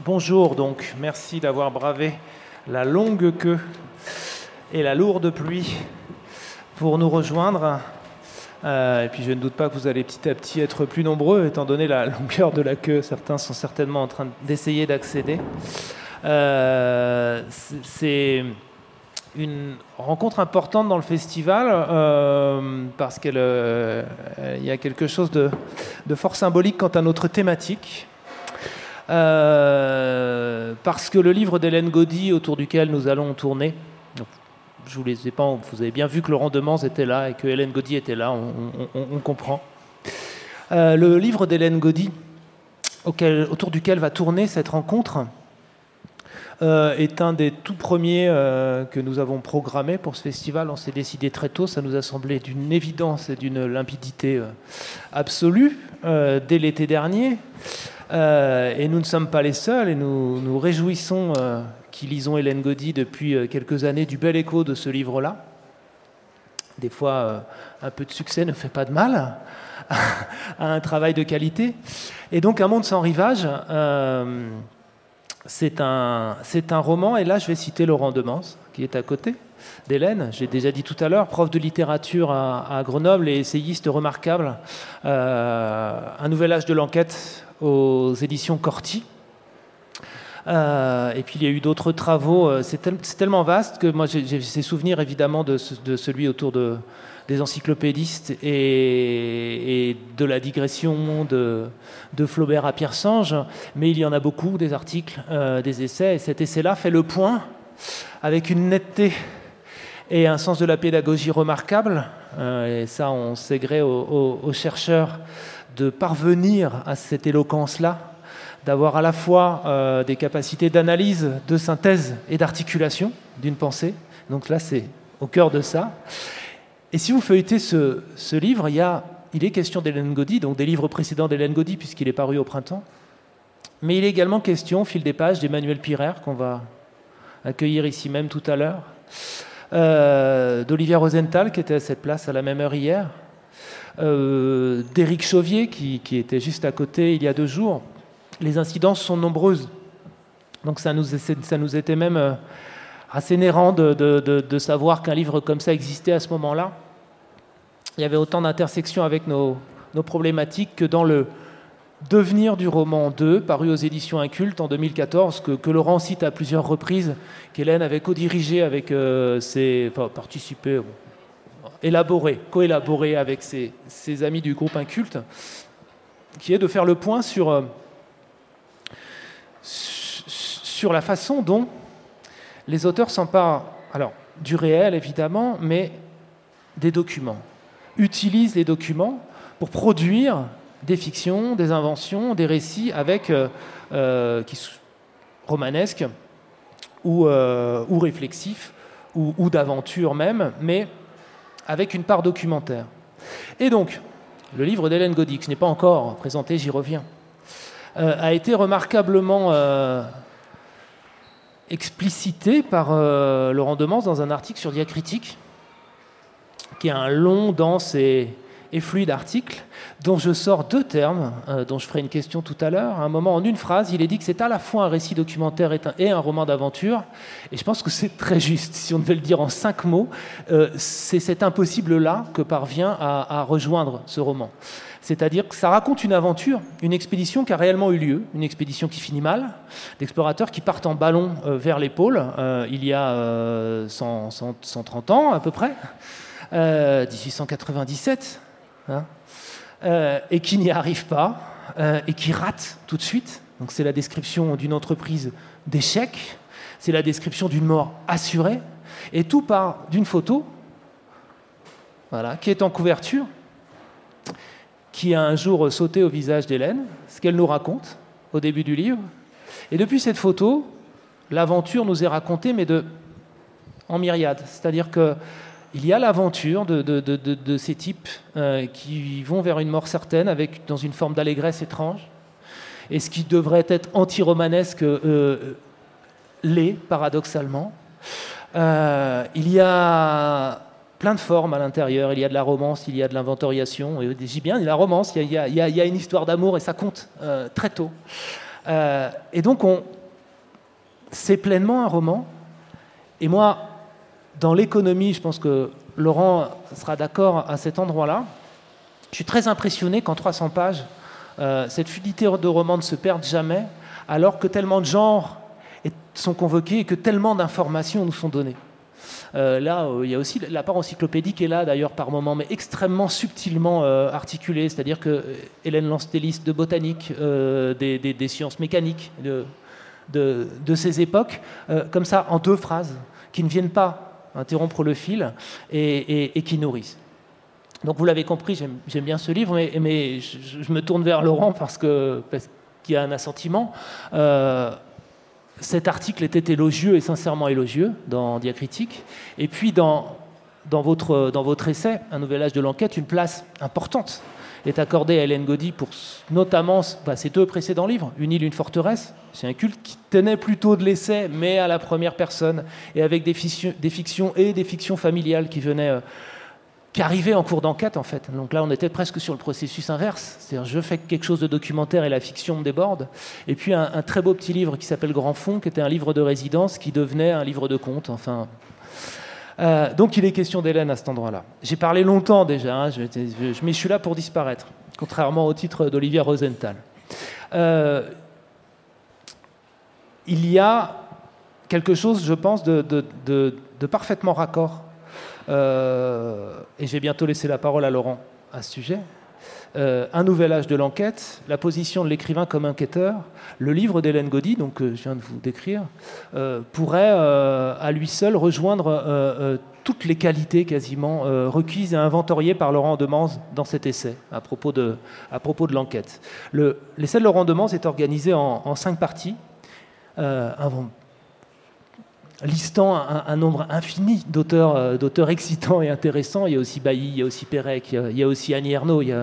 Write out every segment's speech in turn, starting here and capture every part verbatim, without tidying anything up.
Bonjour donc, merci d'avoir bravé la longue queue et la lourde pluie pour nous rejoindre. Euh, et puis je ne doute pas que vous allez petit à petit être plus nombreux, étant donné la longueur de la queue. Certains sont certainement en train d'essayer d'accéder. Euh, c'est une rencontre importante dans le festival euh, parce qu'il euh, y a quelque chose de, de fort symbolique quant à notre thématique. Euh, parce que le livre d'Hélène Gaudy autour duquel nous allons tourner, donc, je vous les ai pas, vous avez bien vu que Laurent Demans était là et que Hélène Gaudy était là, on, on, on comprend. Euh, le livre d'Hélène Gaudy auquel, autour duquel va tourner cette rencontre euh, est un des tout premiers euh, que nous avons programmé pour ce festival. On s'est décidé très tôt, ça nous a semblé d'une évidence et d'une limpidité euh, absolue euh, dès l'été dernier. Euh, et nous ne sommes pas les seuls, et nous nous réjouissons euh, qui lisons Hélène Gaudy depuis euh, quelques années du bel écho de ce livre-là. Des fois, euh, un peu de succès ne fait pas de mal à un travail de qualité. Et donc, Un monde sans rivage, euh, c'est un, c'est un roman, et là je vais citer Laurent Demans, qui est à côté d'Hélène. J'ai déjà dit tout à l'heure, prof de littérature à, à Grenoble et essayiste remarquable. Euh, un nouvel âge de l'enquête aux éditions Corti. Euh, et puis il y a eu d'autres travaux. C'est, tel, c'est tellement vaste que moi j'ai, j'ai ces souvenirs évidemment de, ce, de celui autour de, des encyclopédistes et, et de la digression de, de Flaubert à Pierre Sange. Mais il y en a beaucoup, des articles, euh, des essais. Et cet essai-là fait le point avec une netteté et un sens de la pédagogie remarquable. Euh, et ça, on sait gré aux, aux, aux chercheurs de parvenir à cette éloquence-là, d'avoir à la fois euh, des capacités d'analyse, de synthèse et d'articulation d'une pensée. Donc là, c'est au cœur de ça. Et si vous feuilletez ce, ce livre, il, y a, il est question d'Hélène Gaudy, donc des livres précédents d'Hélène Gaudy, puisqu'il est paru au printemps. Mais il est également question, au fil des pages, d'Emmanuel Pirer, qu'on va accueillir ici même tout à l'heure, euh, d'Olivia Rosenthal, qui était à cette place à la même heure hier, Euh, d'Éric Chauvier qui, qui était juste à côté il y a deux jours. Les incidences sont nombreuses, donc ça nous, ça nous était même euh, assez nairant de, de, de, de savoir qu'un livre comme ça existait à ce moment-là. Il y avait autant d'intersections avec nos, nos problématiques que dans le devenir du roman deux, paru aux éditions Incultes en deux mille quatorze, que, que Laurent cite à plusieurs reprises, qu'Hélène avait co-dirigé avec euh, ses, enfin participé, bon, élaboré, co-élaboré avec ses, ses amis du groupe Inculte, qui est de faire le point sur, euh, sur la façon dont les auteurs s'emparent, alors, du réel évidemment, mais des documents, utilisent les documents pour produire des fictions, des inventions, des récits avec, euh, euh, qui, romanesques ou, euh, ou réflexifs, ou, ou d'aventure même, mais avec une part documentaire. Et donc, le livre d'Hélène Gaudy, que je n'ai pas encore présenté, j'y reviens, euh, a été remarquablement euh, explicité par euh, Laurent Demans dans un article sur Diacritique, qui est un long, dense et, et fluide article, dont je sors deux termes, euh, dont je ferai une question tout à l'heure. À un moment, en une phrase, il est dit que c'est à la fois un récit documentaire et un, et un roman d'aventure. Et je pense que c'est très juste. Si on devait le dire en cinq mots, euh, c'est cet impossible-là que parvient à, à rejoindre ce roman. C'est-à-dire que ça raconte une aventure, une expédition qui a réellement eu lieu, une expédition qui finit mal, d'explorateurs qui partent en ballon euh, vers les pôles, euh, il y a euh, cent, cent, cent trente ans à peu près, euh, dix-huit cent quatre-vingt-dix-sept, hein, euh, et qui n'y arrivent pas, euh, et qui ratent tout de suite. Donc c'est la description d'une entreprise d'échec, c'est la description d'une mort assurée, et tout part d'une photo, voilà, qui est en couverture, qui a un jour sauté au visage d'Hélène, ce qu'elle nous raconte au début du livre. Et depuis cette photo, l'aventure nous est racontée, mais de, en myriade. C'est-à-dire qu'il y a l'aventure de, de, de, de, de ces types euh, qui vont vers une mort certaine, avec, dans une forme d'allégresse étrange. Et ce qui devrait être anti-romanesque euh, l'est, paradoxalement. Euh, il y a plein de formes à l'intérieur, il y a de la romance, il y a de l'inventoriation, et je dis bien, il y a la romance, il y a, il y a, il y a une histoire d'amour, et ça compte euh, très tôt. Euh, et donc, on, c'est pleinement un roman. Et moi, dans l'économie, je pense que Laurent sera d'accord à cet endroit-là, je suis très impressionné qu'en trois cents pages, euh, cette fluidité de roman ne se perde jamais, alors que tellement de genres sont convoqués et que tellement d'informations nous sont données. Euh, là, euh, il y a aussi la part encyclopédique qui est là d'ailleurs par moments, mais extrêmement subtilement euh, articulée. C'est-à-dire que euh, Hélène lance des listes de botanique, euh, des, des, des sciences mécaniques de, de, de ces époques, euh, comme ça, en deux phrases, qui ne viennent pas interrompre le fil et, et, et qui nourrissent. Donc vous l'avez compris, j'aime, j'aime bien ce livre, mais, mais je, je me tourne vers Laurent parce, que, parce qu'il y a un assentiment. Euh, Cet article était élogieux et sincèrement élogieux dans Diacritique. Et puis dans, dans, votre, dans votre essai, Un nouvel âge de l'enquête, une place importante est accordée à Hélène Gaudy pour notamment bah, ses deux précédents livres, Une île, une forteresse. C'est un culte qui tenait plutôt de l'essai, mais à la première personne, et avec des fictions, des fictions et des fictions familiales qui venaient... Euh, qui arrivait en cours d'enquête, en fait. Donc là, on était presque sur le processus inverse. C'est-à-dire, je fais quelque chose de documentaire et la fiction me déborde. Et puis, un, un très beau petit livre qui s'appelle Grand Fond, qui était un livre de résidence, qui devenait un livre de contes. Enfin, euh, donc, il est question d'Hélène à cet endroit-là. J'ai parlé longtemps déjà, hein, je, je, je, mais je suis là pour disparaître, contrairement au titre d'Olivia Rosenthal. Euh, il y a quelque chose, je pense, de, de, de, de parfaitement raccord. Euh, et je vais bientôt laisser la parole à Laurent à ce sujet. Euh, un nouvel âge de l'enquête, la position de l'écrivain comme enquêteur, le livre d'Hélène Gaudy, donc euh, je viens de vous décrire, euh, pourrait euh, à lui seul rejoindre euh, euh, toutes les qualités quasiment euh, requises et inventoriées par Laurent Demans dans cet essai à propos de, à propos de l'enquête. Le, l'essai de Laurent Demans est organisé en, en cinq parties. Euh, avant, listant un, un nombre infini d'auteurs, euh, d'auteurs excitants et intéressants. Il y a aussi Bailly, il y a aussi Pérec, il y a, il y a aussi Annie Ernaux. Il y a...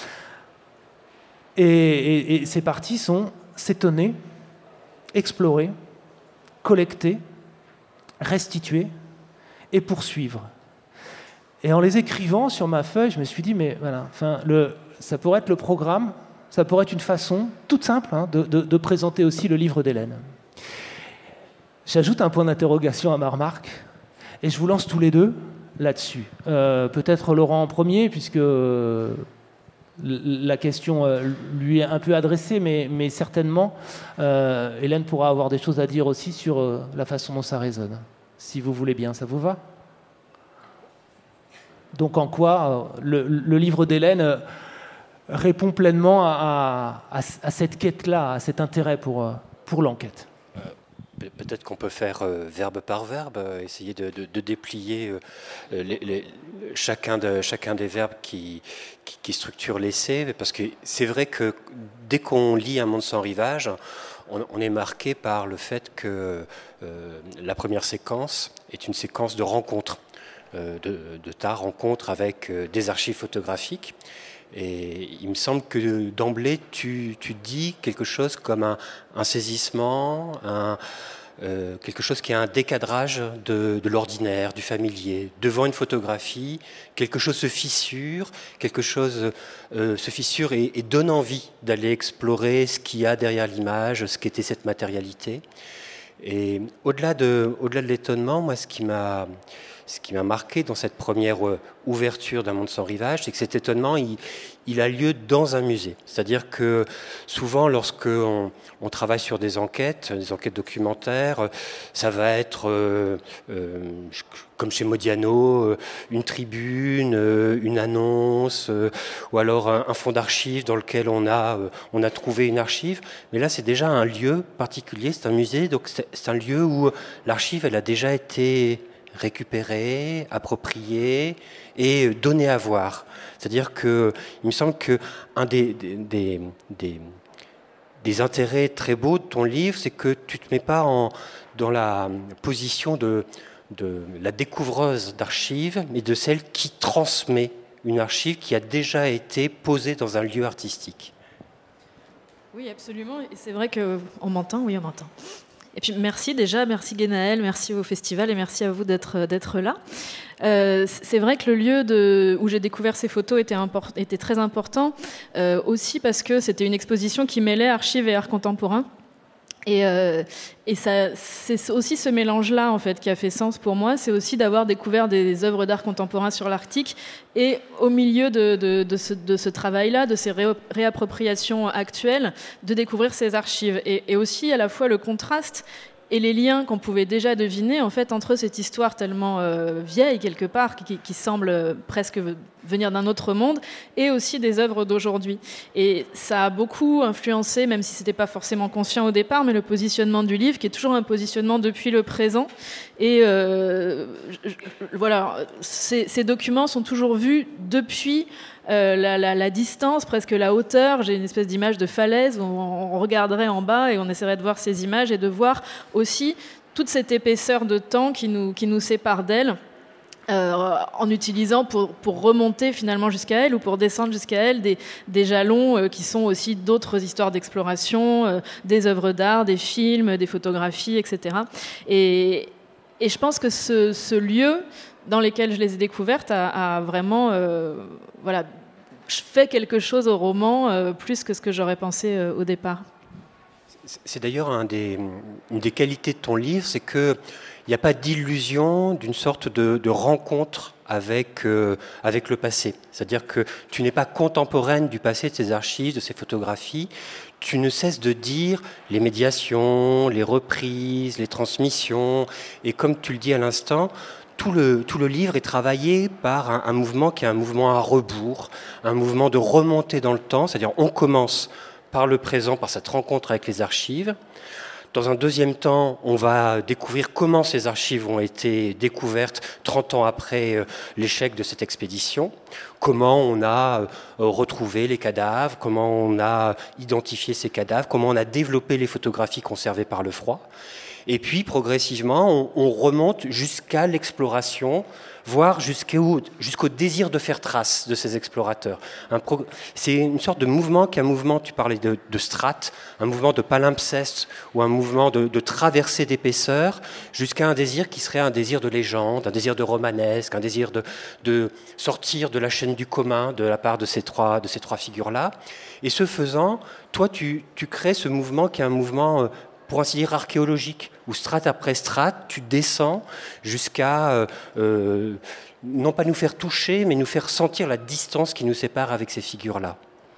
et, et, et ces parties sont s'étonner, explorer, collecter, restituer et poursuivre. Et en les écrivant sur ma feuille, je me suis dit, mais voilà, enfin, le, ça pourrait être le programme, ça pourrait être une façon toute simple hein, de, de, de présenter aussi le livre d'Hélène. J'ajoute un point d'interrogation à ma remarque, et je vous lance tous les deux là-dessus. Euh, peut-être Laurent en premier, puisque euh, la question euh, lui est un peu adressée, mais, mais certainement, euh, Hélène pourra avoir des choses à dire aussi sur euh, la façon dont ça résonne. Si vous voulez bien, ça vous va ? Donc en quoi euh, le, le livre d'Hélène euh, répond pleinement à, à, à cette quête-là, à cet intérêt pour, euh, pour l'enquête ? Peut-être qu'on peut faire euh, verbe par verbe, euh, essayer de, de, de déplier euh, les, les, chacun, de, chacun des verbes qui, qui, qui structurent l'essai, parce que c'est vrai que dès qu'on lit Un monde sans rivage, on, on est marqué par le fait que euh, la première séquence est une séquence de rencontre, euh, de, de ta rencontre avec euh, des archives photographiques. Et il me semble que d'emblée, tu, tu dis quelque chose comme un, un saisissement, un, euh, quelque chose qui est un décadrage de, de l'ordinaire, du familier. Devant une photographie, quelque chose se fissure, quelque chose euh, se fissure et, et donne envie d'aller explorer ce qu'il y a derrière l'image, ce qu'était cette matérialité. Et au-delà de, au-delà de l'étonnement, moi, ce qui m'a... Ce qui m'a marqué dans cette première ouverture d'Un monde sans rivage, c'est que cet étonnement, il, il a lieu dans un musée. C'est-à-dire que souvent, lorsque on, on travaille sur des enquêtes, des enquêtes documentaires, ça va être, euh, euh, comme chez Modiano, une tribune, une annonce, euh, ou alors un, un fonds d'archives dans lequel on a, euh, on a trouvé une archive. Mais là, c'est déjà un lieu particulier, c'est un musée, donc c'est, c'est un lieu où l'archive, elle a déjà été récupérer, approprier et donner à voir. C'est-à-dire que il me semble que un des, des, des, des intérêts très beaux de ton livre, c'est que tu te mets pas en, dans la position de, de la découvreuse d'archives, mais de celle qui transmet une archive qui a déjà été posée dans un lieu artistique. Oui, absolument. Et c'est vrai qu'on m'entend, oui, on m'entend. Et puis merci déjà, merci Guénaël, merci au festival et merci à vous d'être, d'être là. Euh, c'est vrai que le lieu de, où j'ai découvert ces photos était, import, était très important, euh, aussi parce que c'était une exposition qui mêlait archives et art contemporain. Et, euh, et ça, c'est aussi ce mélange-là en fait qui a fait sens pour moi. C'est aussi d'avoir découvert des œuvres d'art contemporain sur l'Arctique et au milieu de, de, de, ce, de ce travail-là, de ces ré, réappropriations actuelles, de découvrir ces archives. Et, et aussi à la fois le contraste et les liens qu'on pouvait déjà deviner en fait entre cette histoire tellement euh, vieille quelque part, qui, qui semble presque venir d'un autre monde, et aussi des œuvres d'aujourd'hui. Et ça a beaucoup influencé, même si c'était pas forcément conscient au départ, mais le positionnement du livre, qui est toujours un positionnement depuis le présent. Et euh, je, voilà, ces, ces documents sont toujours vus depuis Euh, la, la, la distance, presque la hauteur. J'ai une espèce d'image de falaise où on, on regarderait en bas et on essaierait de voir ces images et de voir aussi toute cette épaisseur de temps qui nous, qui nous sépare d'elle, euh, en utilisant pour, pour remonter finalement jusqu'à elle ou pour descendre jusqu'à elle des, des jalons euh, qui sont aussi d'autres histoires d'exploration, euh, des œuvres d'art, des films, des photographies, et cetera. Et, et je pense que ce, ce lieu dans lesquels je les ai découvertes a, a vraiment euh, voilà, fait quelque chose au roman euh, plus que ce que j'aurais pensé euh, au départ. C'est d'ailleurs un des, une des qualités de ton livre, c'est qu'il n'y a pas d'illusion d'une sorte de, de rencontre avec, euh, avec le passé. C'est-à-dire que tu n'es pas contemporaine du passé, de ces archives, de ces photographies. Tu ne cesses de dire les médiations, les reprises, les transmissions. Et comme tu le dis à l'instant, Tout le, tout le livre est travaillé par un, un mouvement qui est un mouvement à rebours, un mouvement de remontée dans le temps, c'est-à-dire on commence par le présent, par cette rencontre avec les archives. Dans un deuxième temps, on va découvrir comment ces archives ont été découvertes trente ans après euh, l'échec de cette expédition, comment on a euh, retrouvé les cadavres, comment on a identifié ces cadavres, comment on a développé les photographies conservées par le froid. Et puis, progressivement, on, on remonte jusqu'à l'exploration, voire jusqu'au, jusqu'au désir de faire trace de ces explorateurs. Un pro, c'est une sorte de mouvement qui est un mouvement, tu parlais de, de strates, un mouvement de palimpseste ou un mouvement de, de traversée d'épaisseur, jusqu'à un désir qui serait un désir de légende, un désir de romanesque, un désir de, de sortir de la chaîne du commun de la part de ces trois, de ces trois figures-là. Et ce faisant, toi, tu, tu crées ce mouvement qui est un mouvement... Euh, pour ainsi dire archéologique, où strate après strate, tu descends jusqu'à, euh, euh, non pas nous faire toucher, mais nous faire sentir la distance qui nous sépare avec ces figures-là.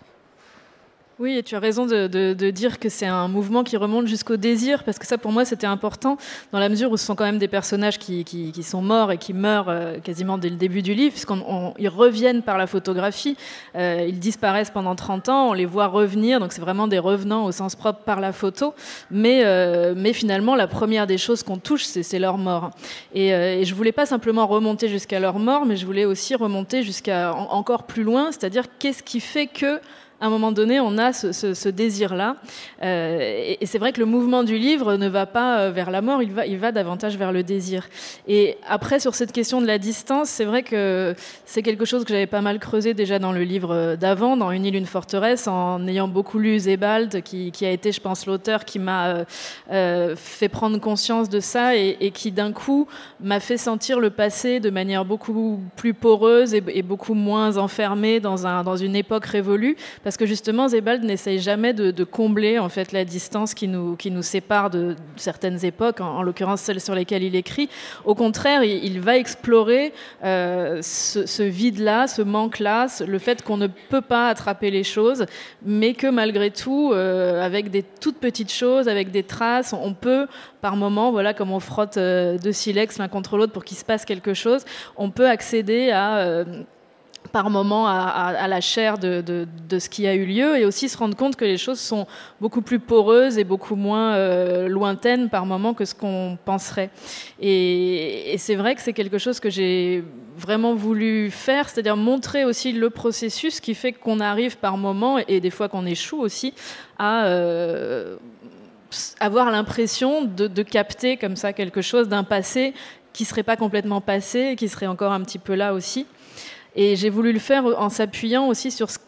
Oui, et tu as raison de, de, de dire que c'est un mouvement qui remonte jusqu'au désir, parce que ça, pour moi, c'était important, dans la mesure où ce sont quand même des personnages qui, qui, qui sont morts et qui meurent euh, quasiment dès le début du livre, puisqu'ils reviennent par la photographie, euh, ils disparaissent pendant trente ans, on les voit revenir, donc c'est vraiment des revenants au sens propre par la photo, mais, euh, mais finalement, la première des choses qu'on touche, c'est, c'est leur mort. Et, euh, et je voulais pas simplement remonter jusqu'à leur mort, mais je voulais aussi remonter jusqu'à en, encore plus loin, c'est-à-dire qu'est-ce qui fait que à un moment donné, on a ce, ce, ce désir-là. Euh, et, et c'est vrai que le mouvement du livre ne va pas vers la mort, il va, il va davantage vers le désir. Et après, sur cette question de la distance, c'est vrai que c'est quelque chose que j'avais pas mal creusé déjà dans le livre d'avant, dans Une île, une forteresse, en ayant beaucoup lu Sebald, qui, qui a été, je pense, l'auteur qui m'a euh, euh, fait prendre conscience de ça et, et qui, d'un coup, m'a fait sentir le passé de manière beaucoup plus poreuse et, et beaucoup moins enfermée dans, un, dans une époque révolue. Parce que justement, Sebald n'essaye jamais de, de combler en fait la distance qui nous, qui nous sépare de certaines époques, en, en l'occurrence celles sur lesquelles il écrit. Au contraire, il, il va explorer euh, ce, ce vide-là, ce manque-là, le fait qu'on ne peut pas attraper les choses, mais que malgré tout, euh, avec des toutes petites choses, avec des traces, on peut, par moment, voilà, comme on frotte euh, deux silex l'un contre l'autre pour qu'il se passe quelque chose, on peut accéder à... Euh, par moment à, à, à la chair de, de, de ce qui a eu lieu et aussi se rendre compte que les choses sont beaucoup plus poreuses et beaucoup moins euh, lointaines par moment que ce qu'on penserait. Et, et c'est vrai que c'est quelque chose que j'ai vraiment voulu faire, c'est-à-dire montrer aussi le processus qui fait qu'on arrive par moment, et des fois qu'on échoue aussi, à... Euh, avoir l'impression de, de capter comme ça quelque chose d'un passé qui serait pas complètement passé, qui serait encore un petit peu là aussi. Et j'ai voulu le faire en s'appuyant aussi sur ce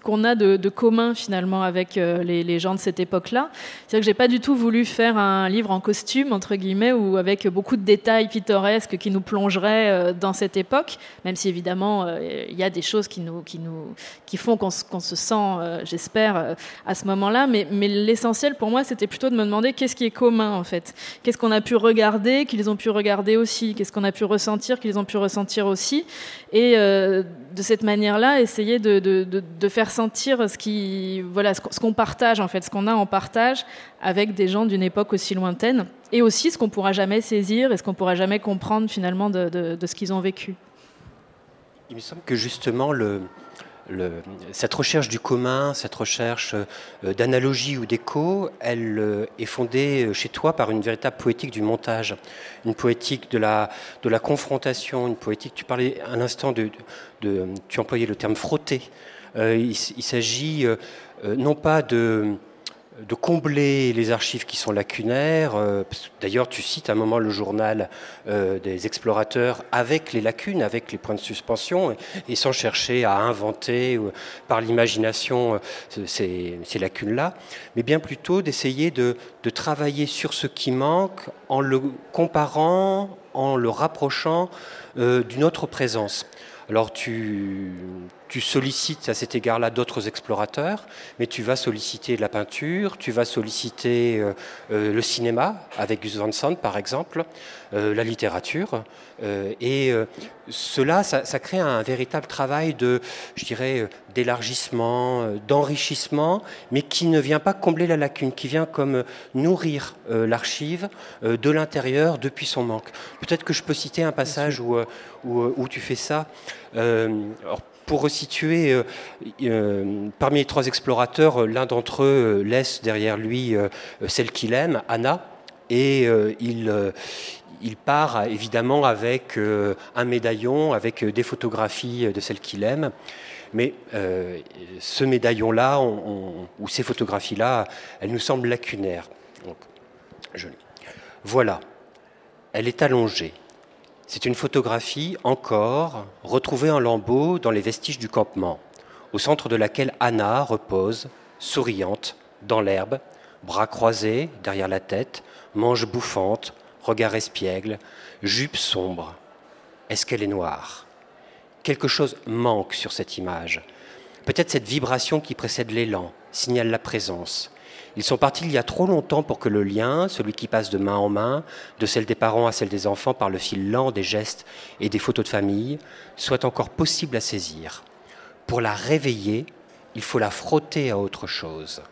qu'on a de, de commun finalement avec euh, les, les gens de cette époque-là. C'est-à-dire que j'ai pas du tout voulu faire un livre en costume entre guillemets ou avec beaucoup de détails pittoresques qui nous plongeraient euh, dans cette époque, même si évidemment euh, il y a des choses qui nous qui nous qui font qu'on, qu'on se sent, euh, j'espère, euh, à ce moment-là. Mais, mais l'essentiel pour moi, c'était plutôt de me demander qu'est-ce qui est commun en fait, qu'est-ce qu'on a pu regarder, qu'ils ont pu regarder aussi, qu'est-ce qu'on a pu ressentir, qu'ils ont pu ressentir aussi, et euh, de cette manière-là, essayer de, de, de, de faire sentir ce qui, voilà, ce qu'on partage en fait, ce qu'on a en partage avec des gens d'une époque aussi lointaine, et aussi ce qu'on pourra jamais saisir et ce qu'on pourra jamais comprendre finalement de, de, de ce qu'ils ont vécu. Il me semble que justement le, le, cette recherche du commun, cette recherche euh, d'analogie ou d'écho, elle euh, est fondée chez toi par une véritable poétique du montage, une poétique de la, de la confrontation, une poétique, tu parlais un instant de, de, de tu employais le terme frotter. Euh, il, il s'agit euh, non pas de... de combler les archives qui sont lacunaires. D'ailleurs, tu cites à un moment le journal euh, des explorateurs avec les lacunes, avec les points de suspension, et, et sans chercher à inventer euh, par l'imagination euh, ces, ces lacunes-là, mais bien plutôt d'essayer de, de travailler sur ce qui manque en le comparant, en le rapprochant euh, d'une autre présence. Alors tu, tu sollicites à cet égard-là d'autres explorateurs, mais tu vas solliciter la peinture, tu vas solliciter euh, euh, le cinéma, avec Gus Van Sant par exemple, euh, la littérature, euh, et euh, cela, ça, ça crée un véritable travail de, je dirais, d'élargissement, d'enrichissement, mais qui ne vient pas combler la lacune, qui vient comme nourrir euh, l'archive euh, de l'intérieur depuis son manque. Peut-être que je peux citer un passage où, où, où tu fais ça. Euh, alors, pour resituer, euh, euh, parmi les trois explorateurs, l'un d'entre eux laisse derrière lui euh, celle qu'il aime, Anna, et euh, il, euh, il part évidemment avec euh, un médaillon, avec des photographies de celle qu'il aime. Mais euh, ce médaillon-là, on, on, ou ces photographies-là, elles nous semblent lacunaires. Donc, je... Voilà, elle est allongée. C'est une photographie, encore, retrouvée en lambeaux dans les vestiges du campement, au centre de laquelle Anna repose, souriante, dans l'herbe, bras croisés derrière la tête, manches bouffantes, regard espiègle, jupe sombre. Est-ce qu'elle est noire ? Quelque chose manque sur cette image. Peut-être cette vibration qui précède l'élan, signale la présence. Ils sont partis il y a trop longtemps pour que le lien, celui qui passe de main en main, de celle des parents à celle des enfants par le fil lent des gestes et des photos de famille, soit encore possible à saisir. Pour la réveiller, il faut la frotter à autre chose.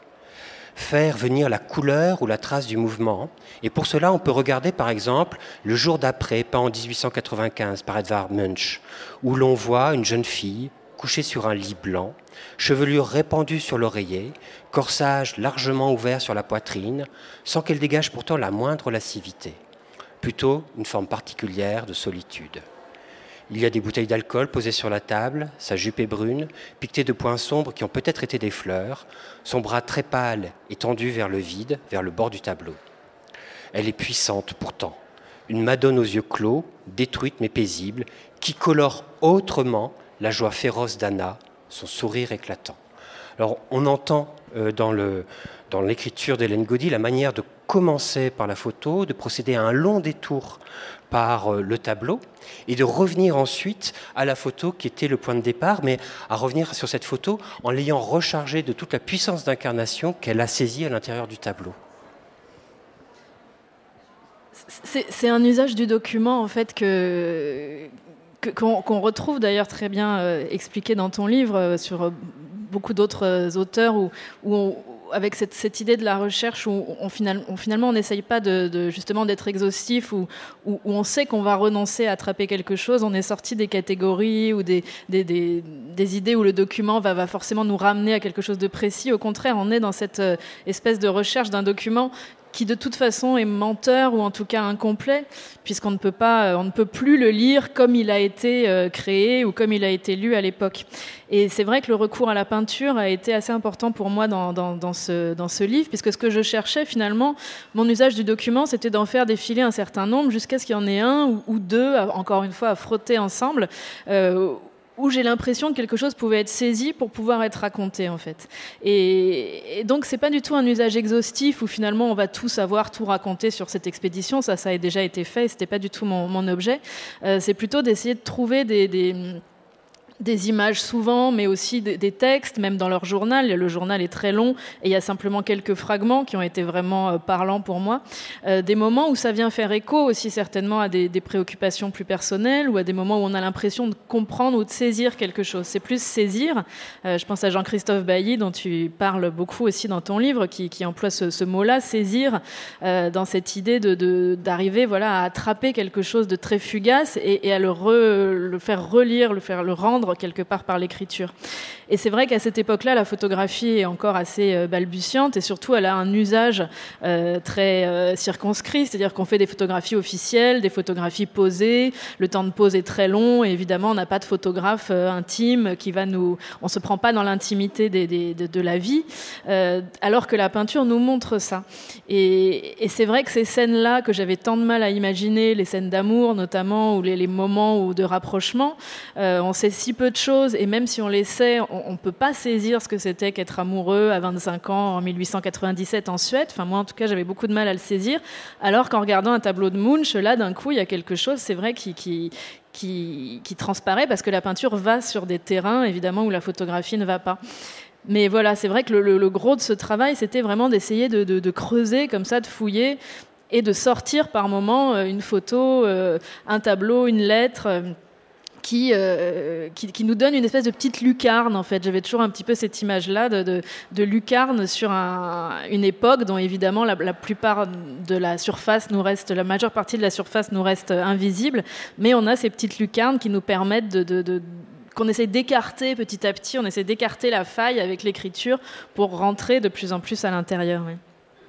Faire venir la couleur ou la trace du mouvement. Et pour cela, on peut regarder par exemple Le jour d'après, peint en dix-huit cent quatre-vingt-quinze par Edvard Munch, où l'on voit une jeune fille couchée sur un lit blanc, chevelure répandue sur l'oreiller, corsage largement ouvert sur la poitrine, sans qu'elle dégage pourtant la moindre lascivité. Plutôt une forme particulière de solitude. Il y a des bouteilles d'alcool posées sur la table, sa jupe est brune, piquetée de points sombres qui ont peut-être été des fleurs, son bras très pâle étendu vers le vide, vers le bord du tableau. Elle est puissante pourtant, une madone aux yeux clos, détruite mais paisible, qui colore autrement la joie féroce d'Anna, son sourire éclatant. Alors on entend euh, dans, le, dans l'écriture d'Hélène Gaudy la manière de commencer par la photo, de procéder à un long détour par le tableau et de revenir ensuite à la photo qui était le point de départ, mais à revenir sur cette photo en l'ayant rechargée de toute la puissance d'incarnation qu'elle a saisie à l'intérieur du tableau. C'est, c'est un usage du document en fait que, que qu'on, qu'on retrouve d'ailleurs très bien euh, expliqué dans ton livre euh, sur euh, beaucoup d'autres euh, auteurs où, où on, avec cette, cette idée de la recherche où on, final, on finalement on n'essaye pas de, de justement d'être exhaustif, où, où, où on sait qu'on va renoncer à attraper quelque chose, on est sorti des catégories ou des, des, des, des idées où le document va, va forcément nous ramener à quelque chose de précis. Au contraire, on est dans cette espèce de recherche d'un document qui de toute façon est menteur ou en tout cas incomplet, puisqu'on ne peut pas, on ne peut plus le lire comme il a été euh, créé ou comme il a été lu à l'époque. Et c'est vrai que le recours à la peinture a été assez important pour moi dans, dans, dans, ce, dans ce livre, puisque ce que je cherchais finalement, mon usage du document, c'était d'en faire défiler un certain nombre jusqu'à ce qu'il y en ait un ou, ou deux, encore une fois, à frotter ensemble, euh, où j'ai l'impression que quelque chose pouvait être saisi pour pouvoir être raconté en fait. Et, et donc c'est pas du tout un usage exhaustif où finalement on va tout savoir, tout raconter sur cette expédition. Ça, ça a déjà été fait. C'était pas du tout mon, mon objet. Euh, c'est plutôt d'essayer de trouver des, des des images souvent, mais aussi des, des textes, même dans leur journal. Le journal est très long et il y a simplement quelques fragments qui ont été vraiment euh, parlants pour moi. Euh, des moments où ça vient faire écho aussi certainement à des, des préoccupations plus personnelles ou à des moments où on a l'impression de comprendre ou de saisir quelque chose. C'est plus saisir. Euh, je pense à Jean-Christophe Bailly, dont tu parles beaucoup aussi dans ton livre, qui, qui emploie ce, ce mot-là, saisir, euh, dans cette idée de, de, d'arriver voilà, à attraper quelque chose de très fugace et, et à le, re, le faire relire, le faire le rendre quelque part par l'écriture. Et c'est vrai qu'à cette époque-là, la photographie est encore assez balbutiante et surtout elle a un usage euh, très euh, circonscrit, c'est-à-dire qu'on fait des photographies officielles, des photographies posées, le temps de pose est très long et évidemment on n'a pas de photographe euh, intime qui va nous... On ne se prend pas dans l'intimité des, des, de, de la vie, euh, alors que la peinture nous montre ça. Et, et c'est vrai que ces scènes-là que j'avais tant de mal à imaginer, les scènes d'amour notamment, ou les, les moments où de rapprochement, euh, on sait si peu de choses et même si on les sait, on ne peut pas saisir ce que c'était qu'être amoureux à vingt-cinq ans en mille huit cent quatre-vingt-dix-sept en Suède. Enfin, moi, en tout cas, j'avais beaucoup de mal à le saisir. Alors qu'en regardant un tableau de Munch, là, d'un coup, il y a quelque chose, c'est vrai, qui, qui, qui, qui transparaît parce que la peinture va sur des terrains, évidemment, où la photographie ne va pas. Mais voilà, c'est vrai que le, le, le gros de ce travail, c'était vraiment d'essayer de, de, de creuser comme ça, de fouiller et de sortir par moments une photo, un tableau, une lettre... Qui, euh, qui, qui nous donne une espèce de petite lucarne, en fait. J'avais toujours un petit peu cette image-là de, de, de lucarne sur un, une époque dont, évidemment, la, la plupart de la surface nous reste, la majeure partie de la surface nous reste invisible, mais on a ces petites lucarnes qui nous permettent de... de, de qu'on essaie d'écarter petit à petit, on essaie d'écarter la faille avec l'écriture pour rentrer de plus en plus à l'intérieur. Oui.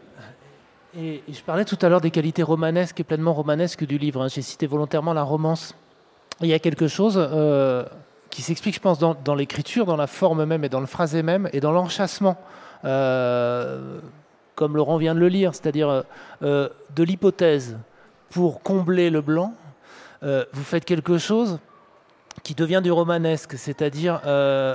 Et, et je parlais tout à l'heure des qualités romanesques et pleinement romanesques du livre. Hein. J'ai cité volontairement la romance. Il y a quelque chose euh, qui s'explique, je pense, dans, dans l'écriture, dans la forme même et dans le phrasé même et dans l'enchâssement, euh, comme Laurent vient de le lire, c'est-à-dire euh, de l'hypothèse pour combler le blanc, euh, vous faites quelque chose qui devient du romanesque, c'est-à-dire euh,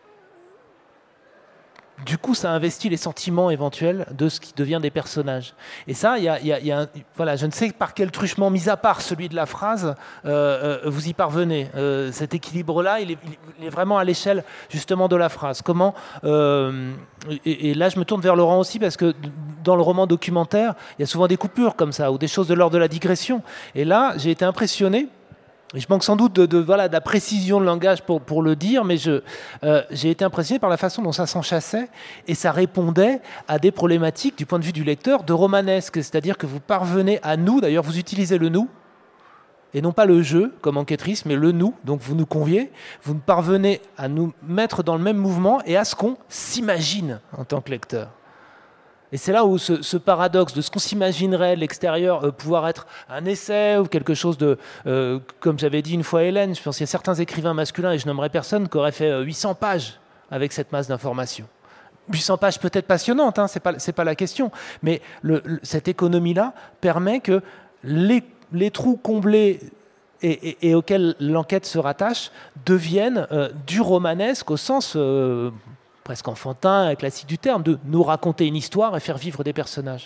du coup, ça investit les sentiments éventuels de ce qui devient des personnages. Et ça, il y a, y a, y a un, voilà, je ne sais par quel truchement, mis à part celui de la phrase, euh, euh, vous y parvenez. Euh, cet équilibre-là, il est, il est vraiment à l'échelle justement de la phrase. Comment euh, et, et là, je me tourne vers Laurent aussi parce que dans le roman documentaire, il y a souvent des coupures comme ça ou des choses de l'ordre de la digression. Et là, j'ai été impressionné. Et je manque sans doute de, de, voilà, de la précision de langage pour, pour le dire, mais je, euh, j'ai été impressionné par la façon dont ça s'enchâssait et ça répondait à des problématiques du point de vue du lecteur de romanesque, c'est-à-dire que vous parvenez à nous, d'ailleurs vous utilisez le nous, et non pas le je comme enquêtrice, mais le nous, donc vous nous conviez, vous parvenez à nous mettre dans le même mouvement et à ce qu'on s'imagine en tant que lecteur. Et c'est là où ce, ce paradoxe de ce qu'on s'imaginerait de l'extérieur euh, pouvoir être un essai ou quelque chose de... Euh, comme j'avais dit une fois à Hélène, je pense qu'il y a certains écrivains masculins, et je nommerai personne, qui auraient fait euh, huit cents pages avec cette masse d'informations. huit cents pages peut-être passionnantes, hein, c'est pas, c'est pas la question, mais le, le, cette économie-là permet que les, les trous comblés et, et, et auxquels l'enquête se rattache deviennent euh, du romanesque au sens... Euh, presque enfantin, classique du terme, de nous raconter une histoire et faire vivre des personnages.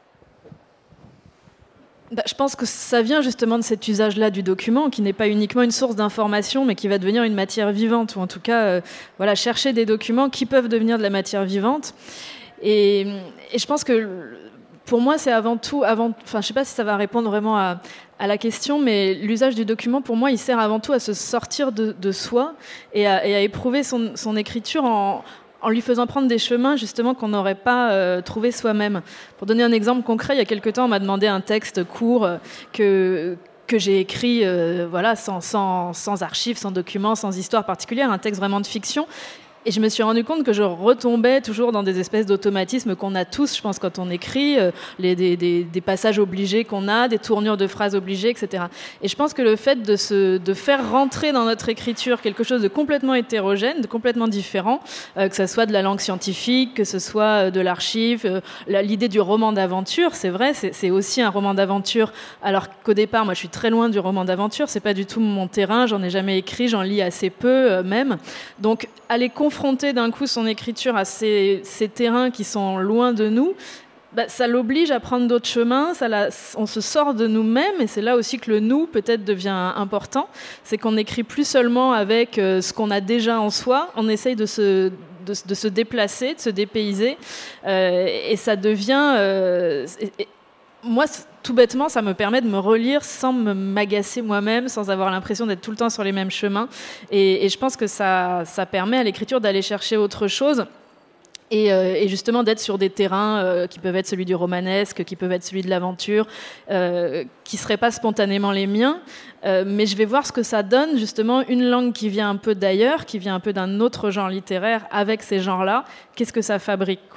Bah, je pense que ça vient justement de cet usage-là du document, qui n'est pas uniquement une source d'information, mais qui va devenir une matière vivante, ou en tout cas, euh, voilà, chercher des documents qui peuvent devenir de la matière vivante. Et, et je pense que, pour moi, c'est avant tout, avant, enfin, je ne sais pas si ça va répondre vraiment à, à la question, mais l'usage du document, pour moi, il sert avant tout à se sortir de, de soi et à, et à éprouver son, son écriture en... en lui faisant prendre des chemins justement qu'on n'aurait pas euh, trouvé soi-même. Pour donner un exemple concret, il y a quelque temps, on m'a demandé un texte court euh, que, que j'ai écrit euh, voilà, sans, sans, sans archives, sans documents, sans histoire particulière, un texte vraiment de fiction. Et je me suis rendu compte que je retombais toujours dans des espèces d'automatismes qu'on a tous, je pense, quand on écrit, euh, les, des, des, des passages obligés qu'on a, des tournures de phrases obligées, et cetera. Et je pense que le fait de, se, de faire rentrer dans notre écriture quelque chose de complètement hétérogène, de complètement différent, euh, que ce soit de la langue scientifique, que ce soit de l'archive, euh, la, l'idée du roman d'aventure, c'est vrai, c'est, c'est aussi un roman d'aventure, alors qu'au départ, moi, je suis très loin du roman d'aventure, c'est pas du tout mon terrain, j'en ai jamais écrit, j'en lis assez peu euh, même. Donc, aller confronter d'un coup son écriture à ces, ces terrains qui sont loin de nous, bah, ça l'oblige à prendre d'autres chemins, ça la, on se sort de nous-mêmes, et c'est là aussi que le « nous » peut-être devient important, c'est qu'on n'écrit plus seulement avec euh, ce qu'on a déjà en soi, on essaye de se, de, de se déplacer, de se dépayser, euh, et ça devient... Euh, et, et, moi, tout bêtement, ça me permet de me relire sans me m'agacer moi-même, sans avoir l'impression d'être tout le temps sur les mêmes chemins. Et, et je pense que ça, ça permet à l'écriture d'aller chercher autre chose. Et, euh, et justement d'être sur des terrains euh, qui peuvent être celui du romanesque, qui peuvent être celui de l'aventure, euh, qui ne seraient pas spontanément les miens. Euh, mais je vais voir ce que ça donne, justement, une langue qui vient un peu d'ailleurs, qui vient un peu d'un autre genre littéraire, avec ces genres-là. Qu'est-ce que ça fabrique, quoi ?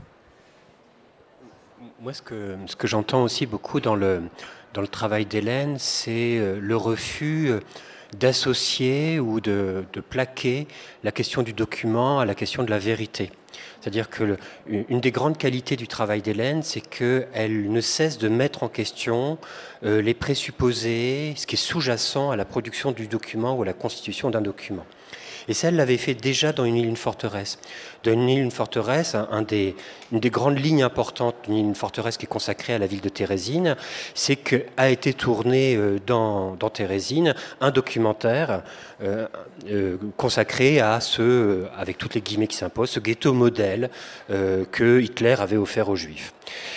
Moi, ce que, ce que j'entends aussi beaucoup dans le, dans le travail d'Hélène, c'est le refus d'associer ou de, de plaquer la question du document à la question de la vérité. C'est-à-dire que le, une des grandes qualités du travail d'Hélène, c'est qu'elle ne cesse de mettre en question euh, les présupposés, ce qui est sous-jacent à la production du document ou à la constitution d'un document. Et ça, elle l'avait fait déjà dans Une île, une forteresse. Dans Une île, une forteresse, un, un des, une des grandes lignes importantes d'une île, une forteresse qui est consacrée à la ville de Térésine, c'est qu'a été tourné euh, dans, dans Térésine un documentaire euh, euh, consacré à ce, euh, avec toutes les guillemets qui s'imposent, ce ghetto modèle euh, que Hitler avait offert aux Juifs.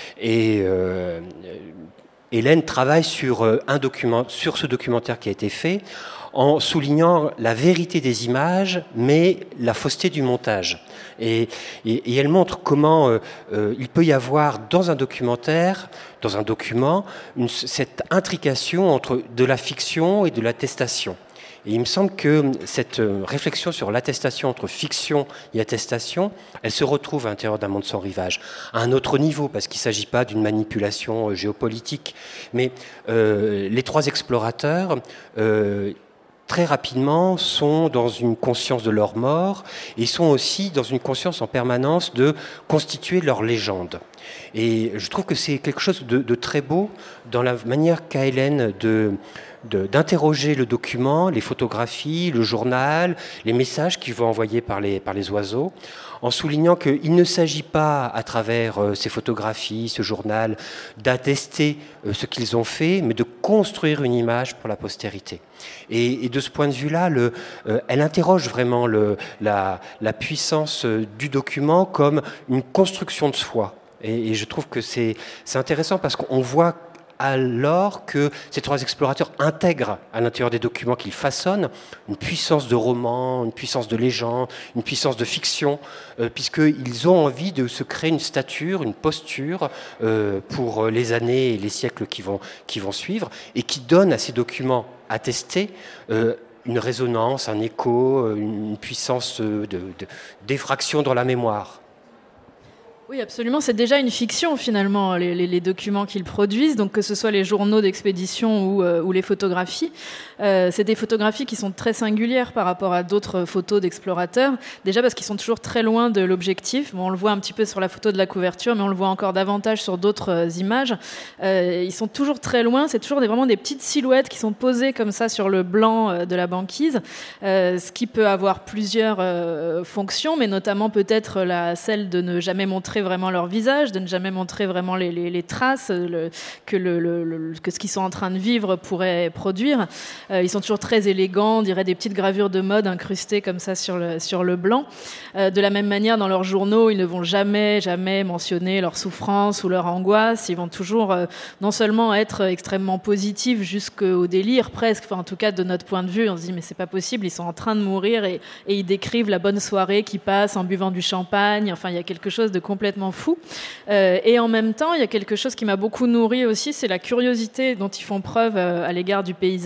Et euh, Hélène travaille sur, un document, sur ce documentaire qui a été fait, en soulignant la vérité des images, mais la fausseté du montage. Et, et, et elle montre comment euh, euh, il peut y avoir dans un documentaire, dans un document, une, cette intrication entre de la fiction et de l'attestation. Et il me semble que cette réflexion sur l'attestation entre fiction et attestation, elle se retrouve à l'intérieur d'un monde sans rivage, à un autre niveau, parce qu'il ne s'agit pas d'une manipulation géopolitique. Mais euh, les trois explorateurs... Euh, très rapidement, sont dans une conscience de leur mort et sont aussi dans une conscience en permanence de constituer leur légende. Et je trouve que c'est quelque chose de, de très beau dans la manière qu'a Hélène de, de, d'interroger le document, les photographies, le journal, les messages qu'il va envoyer par les, par les oiseaux, en soulignant qu'il ne s'agit pas, à travers euh, ces photographies, ce journal, d'attester euh, ce qu'ils ont fait, mais de construire une image pour la postérité. Et, et de ce point de vue-là, le, euh, elle interroge vraiment le, la, la puissance euh, du document comme une construction de soi. Et, et je trouve que c'est, c'est intéressant parce qu'on voit alors que ces trois explorateurs intègrent à l'intérieur des documents qu'ils façonnent une puissance de roman, une puissance de légende, une puissance de fiction, euh, puisqu'ils ont envie de se créer une stature, une posture euh, pour les années et les siècles qui vont, qui vont suivre, et qui donnent à ces documents attestés euh, une résonance, un écho, une puissance de, de, d'effraction dans la mémoire. Oui, absolument. C'est déjà une fiction, finalement, les, les, les documents qu'ils produisent, donc que ce soit les journaux d'expédition ou, euh, ou les photographies. Euh, c'est des photographies qui sont très singulières par rapport à d'autres photos d'explorateurs. Déjà parce qu'ils sont toujours très loin de l'objectif. Bon, on le voit un petit peu sur la photo de la couverture, mais on le voit encore davantage sur d'autres euh, images. Euh, ils sont toujours très loin. C'est toujours des, vraiment des petites silhouettes qui sont posées comme ça sur le blanc euh, de la banquise, euh, ce qui peut avoir plusieurs euh, fonctions, mais notamment peut-être la, celle de ne jamais montrer vraiment leur visage, de ne jamais montrer vraiment les, les, les traces le, que, le, le, le, que ce qu'ils sont en train de vivre pourrait produire. Euh, ils sont toujours très élégants, on dirait des petites gravures de mode incrustées comme ça sur le, sur le blanc. Euh, de la même manière, dans leurs journaux, ils ne vont jamais, jamais mentionner leur souffrance ou leur angoisse. Ils vont toujours euh, non seulement être extrêmement positifs jusqu'au délire presque, enfin, en tout cas de notre point de vue, on se dit mais c'est pas possible, ils sont en train de mourir et, et ils décrivent la bonne soirée qui passe en buvant du champagne. Enfin, il y a quelque chose de complètement complètement fou. Euh, et en même temps, il y a quelque chose qui m'a beaucoup nourri aussi, c'est la curiosité dont ils font preuve euh, à l'égard du paysage, à l'égard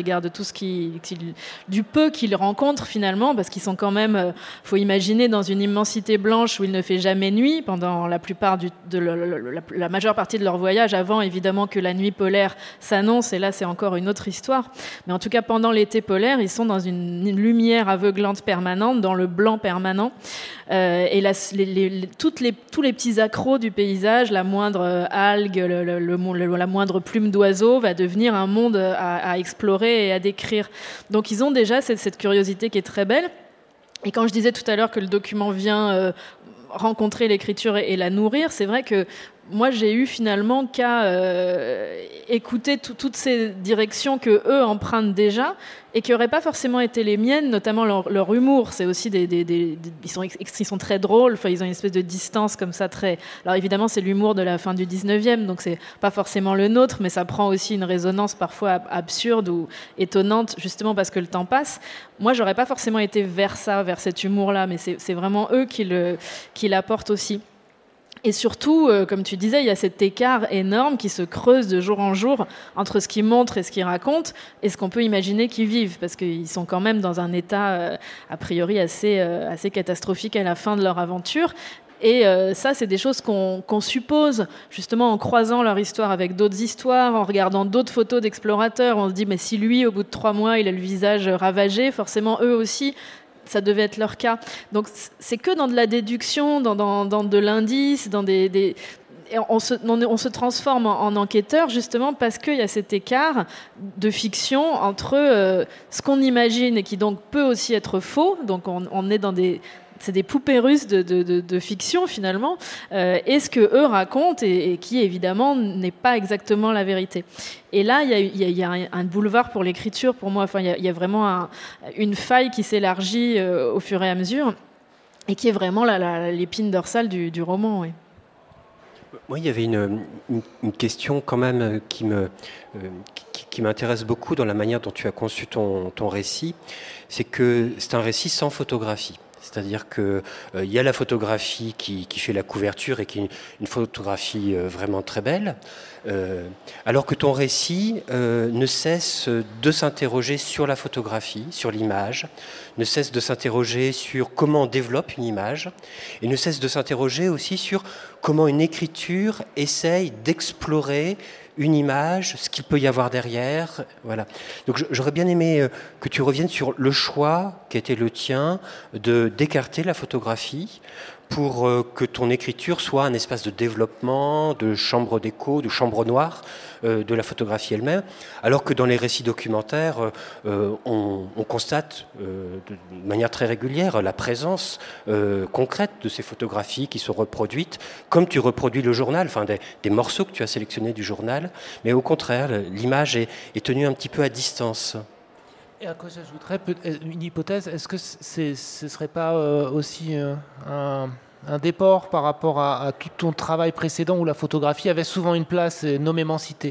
regard tout ce qui, qu'il, du peu qu'il rencontre finalement, parce qu'ils sont quand même, euh, faut imaginer, dans une immensité blanche où il ne fait jamais nuit pendant la plupart du, de la, la, la, la majeure partie de leur voyage, avant évidemment que la nuit polaire s'annonce, et là c'est encore une autre histoire. Mais en tout cas, pendant l'été polaire, ils sont dans une, une lumière aveuglante permanente, dans le blanc permanent. Euh, et la, les, les, toutes les, tous les petits accros du paysage, la moindre euh, algue, le, le, le, le, la moindre plume d'oiseau va devenir un monde à, à explorer et à décrire. Donc ils ont déjà cette, cette curiosité qui est très belle. Et quand je disais tout à l'heure que le document vient euh, rencontrer l'écriture et, et la nourrir, c'est vrai que moi, j'ai eu finalement qu'à euh, écouter tout, toutes ces directions que eux empruntent déjà et qui n'auraient pas forcément été les miennes, notamment leur, leur humour. C'est aussi des, des, des, des ils, sont, ils sont très drôles. Enfin, ils ont une espèce de distance comme ça très. Alors évidemment, c'est l'humour de la fin du dix-neuvième, donc c'est pas forcément le nôtre, mais ça prend aussi une résonance parfois absurde ou étonnante, justement parce que le temps passe. Moi, j'aurais pas forcément été vers ça, vers cet humour-là, mais c'est, c'est vraiment eux qui le, qui l'apportent aussi. Et surtout, euh, comme tu disais, il y a cet écart énorme qui se creuse de jour en jour entre ce qu'ils montrent et ce qu'ils racontent et ce qu'on peut imaginer qu'ils vivent, parce qu'ils sont quand même dans un état euh, a priori assez, euh, assez catastrophique à la fin de leur aventure. Et euh, ça, c'est des choses qu'on, qu'on suppose, justement, en croisant leur histoire avec d'autres histoires, en regardant d'autres photos d'explorateurs. On se dit, mais si lui, au bout de trois mois, il a le visage ravagé, forcément, eux aussi, ça devait être leur cas. Donc c'est que dans de la déduction, dans, dans, dans de l'indice, dans des, des... On, se, on, on se transforme en, en enquêteur justement parce qu'il y a cet écart de fiction entre euh, ce qu'on imagine et qui donc peut aussi être faux. Donc on, on est dans des... C'est des poupées russes de, de, de, de fiction finalement, euh, et ce que eux racontent et, et qui évidemment n'est pas exactement la vérité. Et là, il y a, y a, y a un, un boulevard pour l'écriture pour moi. Enfin, il y a, y a vraiment un, une faille qui s'élargit euh, au fur et à mesure, et qui est vraiment la, la, l'épine dorsale du, du roman. Oui. Moi, il y avait une, une, une question quand même qui me euh, qui, qui m'intéresse beaucoup dans la manière dont tu as conçu ton, ton récit. C'est que c'est un récit sans photographie. C'est-à-dire qu'il euh, y a la photographie qui, qui fait la couverture et qui est une photographie euh, vraiment très belle, euh, alors que ton récit euh, ne cesse de s'interroger sur la photographie, sur l'image, ne cesse de s'interroger sur comment on développe une image, et ne cesse de s'interroger aussi sur comment une écriture essaye d'explorer une image, ce qu'il peut y avoir derrière, voilà. Donc j'aurais bien aimé que tu reviennes sur le choix qui était le tien de d'écarter la photographie pour que ton écriture soit un espace de développement, de chambre d'écho, de chambre noire euh, de la photographie elle-même, alors que dans les récits documentaires, euh, on, on constate euh, de manière très régulière la présence euh, concrète de ces photographies qui sont reproduites, comme tu reproduis le journal, enfin des, des morceaux que tu as sélectionnés du journal, mais au contraire, l'image est, est tenue un petit peu à distance. Et à quoi j'ajouterais une hypothèse, est-ce que c'est, ce ne serait pas euh, aussi euh, un, un déport par rapport à, à tout ton travail précédent où la photographie avait souvent une place nommément citée,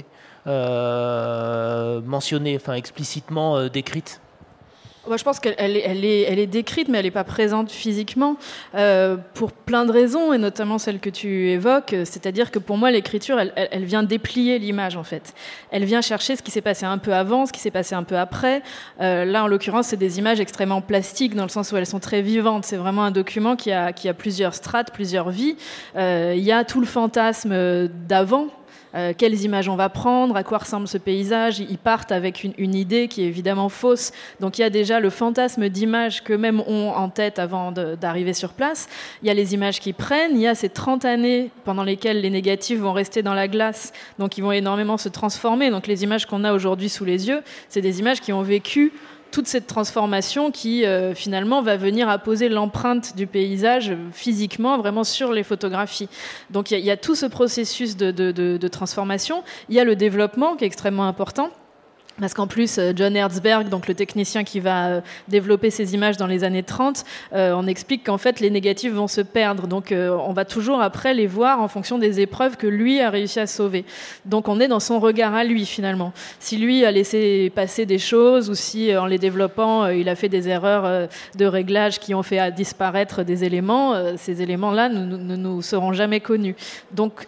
euh, mentionnée, enfin explicitement euh, décrite? Moi, je pense qu'elle elle est, elle est, elle est décrite, mais elle n'est pas présente physiquement, euh, pour plein de raisons, et notamment celle que tu évoques. C'est-à-dire que pour moi, l'écriture, elle, elle, elle vient déplier l'image, en fait. Elle vient chercher ce qui s'est passé un peu avant, ce qui s'est passé un peu après. Euh, là, en l'occurrence, c'est des images extrêmement plastiques, dans le sens où elles sont très vivantes. C'est vraiment un document qui a, qui a plusieurs strates, plusieurs vies. Euh, il y a tout le fantasme d'avant. Euh, quelles images on va prendre, à quoi ressemble ce paysage. Ils partent avec une, une idée qui est évidemment fausse. Donc il y a déjà le fantasme d'image qu'eux-mêmes ont en tête avant de, d'arriver sur place. Il y a les images qu'ils prennent. Il y a ces trente années pendant lesquelles les négatifs vont rester dans la glace. Donc ils vont énormément se transformer. Donc les images qu'on a aujourd'hui sous les yeux, c'est des images qui ont vécu toute cette transformation qui, euh, finalement, va venir apposer l'empreinte du paysage physiquement, vraiment sur les photographies. Donc, il y, y a tout ce processus de, de, de, de transformation. Il y a le développement qui est extrêmement important. Parce qu'en plus, John Herzberg, donc le technicien qui va développer ces images dans les années trente, euh, on explique qu'en fait, les négatifs vont se perdre. Donc, euh, on va toujours après les voir en fonction des épreuves que lui a réussi à sauver. Donc, on est dans son regard à lui, finalement. Si lui a laissé passer des choses ou si, en les développant, euh, il a fait des erreurs euh, de réglage qui ont fait disparaître des éléments, euh, ces éléments-là ne nous, nous, nous seront jamais connus. Donc,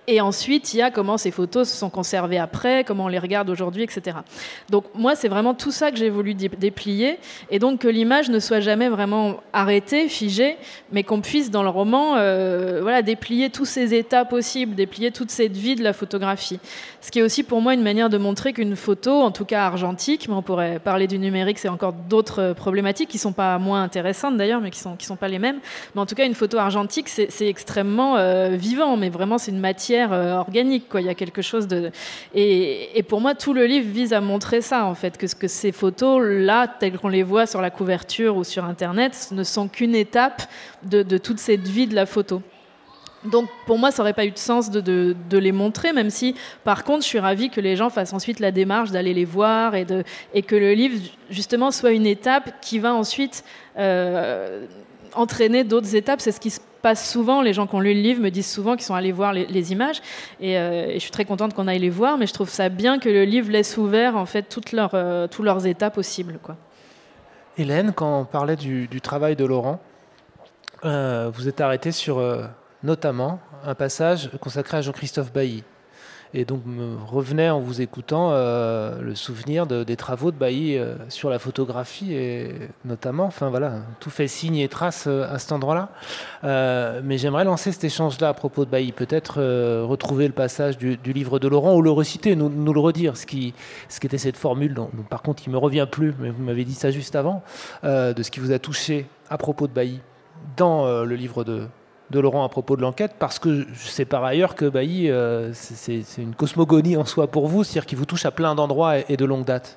et ensuite, il y a comment ces photos se sont conservées après, comment on les regarde aujourd'hui, et cetera. Donc moi, c'est vraiment tout ça que j'ai voulu déplier, et donc que l'image ne soit jamais vraiment arrêtée, figée, mais qu'on puisse, dans le roman, euh, voilà, déplier tous ces états possibles, déplier toute cette vie de la photographie. Ce qui est aussi pour moi une manière de montrer qu'une photo, en tout cas argentique, mais on pourrait parler du numérique, c'est encore d'autres problématiques qui ne sont pas moins intéressantes d'ailleurs, mais qui ne sont, qui sont pas les mêmes. Mais en tout cas, une photo argentique, c'est, c'est extrêmement euh, vivant, mais vraiment, c'est une matière Euh, organique, quoi. Il y a quelque chose de... Et, et pour moi, tout le livre vise à montrer ça, en fait, que, que ces photos-là, telles qu'on les voit sur la couverture ou sur Internet, ne sont qu'une étape de, de toute cette vie de la photo. Donc pour moi, ça n'aurait pas eu de sens de, de, de les montrer, même si, par contre, je suis ravie que les gens fassent ensuite la démarche d'aller les voir et, de, et que le livre, justement, soit une étape qui va ensuite euh, entraîner d'autres étapes. C'est ce qui se passe souvent. Les gens qui ont lu le livre me disent souvent qu'ils sont allés voir les, les images, et, euh, et je suis très contente qu'on aille les voir, mais je trouve ça bien que le livre laisse ouvert, en fait, toutes leurs, euh, tous leurs états possibles, quoi. Hélène, quand on parlait du, du travail de Laurent, euh, vous êtes arrêtée sur... Euh notamment un passage consacré à Jean-Christophe Bailly. Et donc me revenait en vous écoutant euh, le souvenir de, des travaux de Bailly euh, sur la photographie, et notamment, enfin voilà, tout fait signe et trace euh, à cet endroit-là. Euh, mais j'aimerais lancer cet échange-là à propos de Bailly, peut-être euh, retrouver le passage du, du livre de Laurent, ou le reciter, nous, nous le redire, ce qui, ce qui était cette formule, dont, dont, par contre il ne me revient plus, mais vous m'avez dit ça juste avant, euh, de ce qui vous a touché à propos de Bailly dans euh, le livre de de Laurent à propos de l'enquête, parce que je sais par ailleurs que Bailly, euh, c'est, c'est une cosmogonie en soi pour vous, c'est-à-dire qu'il vous touche à plein d'endroits et, et de longue date.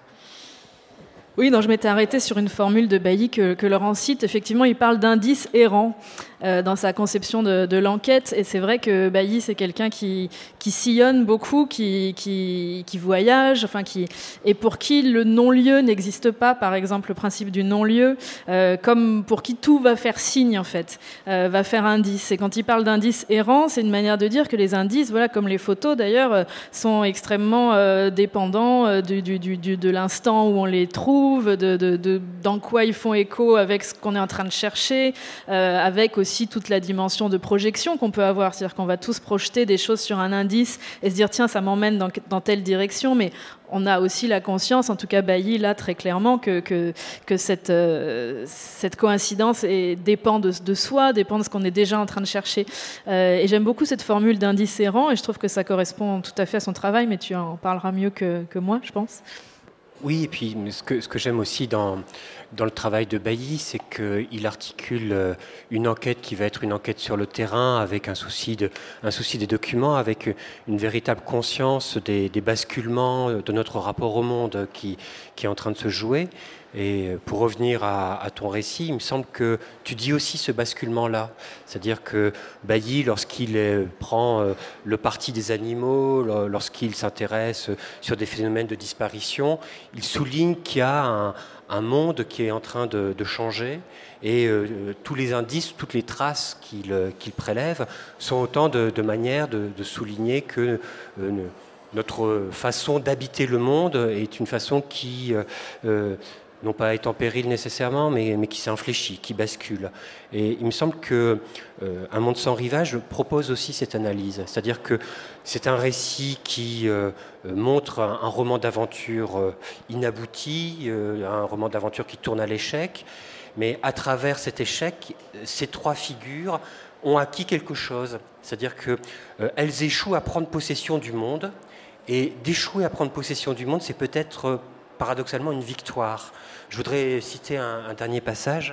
Oui, non, je m'étais arrêtée sur une formule de Bailly que, que Laurent cite. Effectivement, il parle d'indices errants euh, dans sa conception de, de l'enquête. Et c'est vrai que Bailly, c'est quelqu'un qui, qui sillonne beaucoup, qui, qui, qui voyage, enfin, qui, et pour qui le non-lieu n'existe pas, par exemple, le principe du non-lieu, euh, comme pour qui tout va faire signe, en fait, euh, va faire indice. Et quand il parle d'indices errants, c'est une manière de dire que les indices, voilà, comme les photos d'ailleurs, euh, sont extrêmement euh, dépendants euh, du, du, du, de l'instant où on les trouve, De, de, de, dans quoi ils font écho avec ce qu'on est en train de chercher, euh, avec aussi toute la dimension de projection qu'on peut avoir, c'est-à-dire qu'on va tous projeter des choses sur un indice et se dire tiens, ça m'emmène dans, dans telle direction, mais on a aussi la conscience, en tout cas Bailly là très clairement, que, que, que cette, euh, cette coïncidence est, dépend de, de soi, dépend de ce qu'on est déjà en train de chercher. Euh, et j'aime beaucoup cette formule d'indice errant, et je trouve que ça correspond tout à fait à son travail, mais tu en parleras mieux que, que moi, je pense. Oui, et puis ce que, ce que j'aime aussi dans, dans le travail de Bailly, c'est qu'il articule une enquête qui va être une enquête sur le terrain, avec un souci, de, un souci des documents, avec une véritable conscience des, des basculements de notre rapport au monde qui, qui est en train de se jouer. Et pour revenir à, à ton récit, il me semble que tu dis aussi ce basculement-là. C'est-à-dire que Bailly, lorsqu'il prend le parti des animaux, lorsqu'il s'intéresse sur des phénomènes de disparition, il souligne qu'il y a un, un monde qui est en train de, de changer, et euh, tous les indices, toutes les traces qu'il, qu'il prélève sont autant de, de manières de, de souligner que euh, notre façon d'habiter le monde est une façon qui... Euh, non pas est en péril nécessairement, mais, mais qui s'infléchit, qui bascule. Et il me semble que euh, Un monde sans rivage propose aussi cette analyse. C'est-à-dire que c'est un récit qui euh, montre un, un roman d'aventure euh, inabouti, euh, un roman d'aventure qui tourne à l'échec, mais à travers cet échec, ces trois figures ont acquis quelque chose. C'est-à-dire qu'elles euh, échouent à prendre possession du monde, et d'échouer à prendre possession du monde, c'est peut-être... Euh, paradoxalement une victoire. Je voudrais citer un, un dernier passage.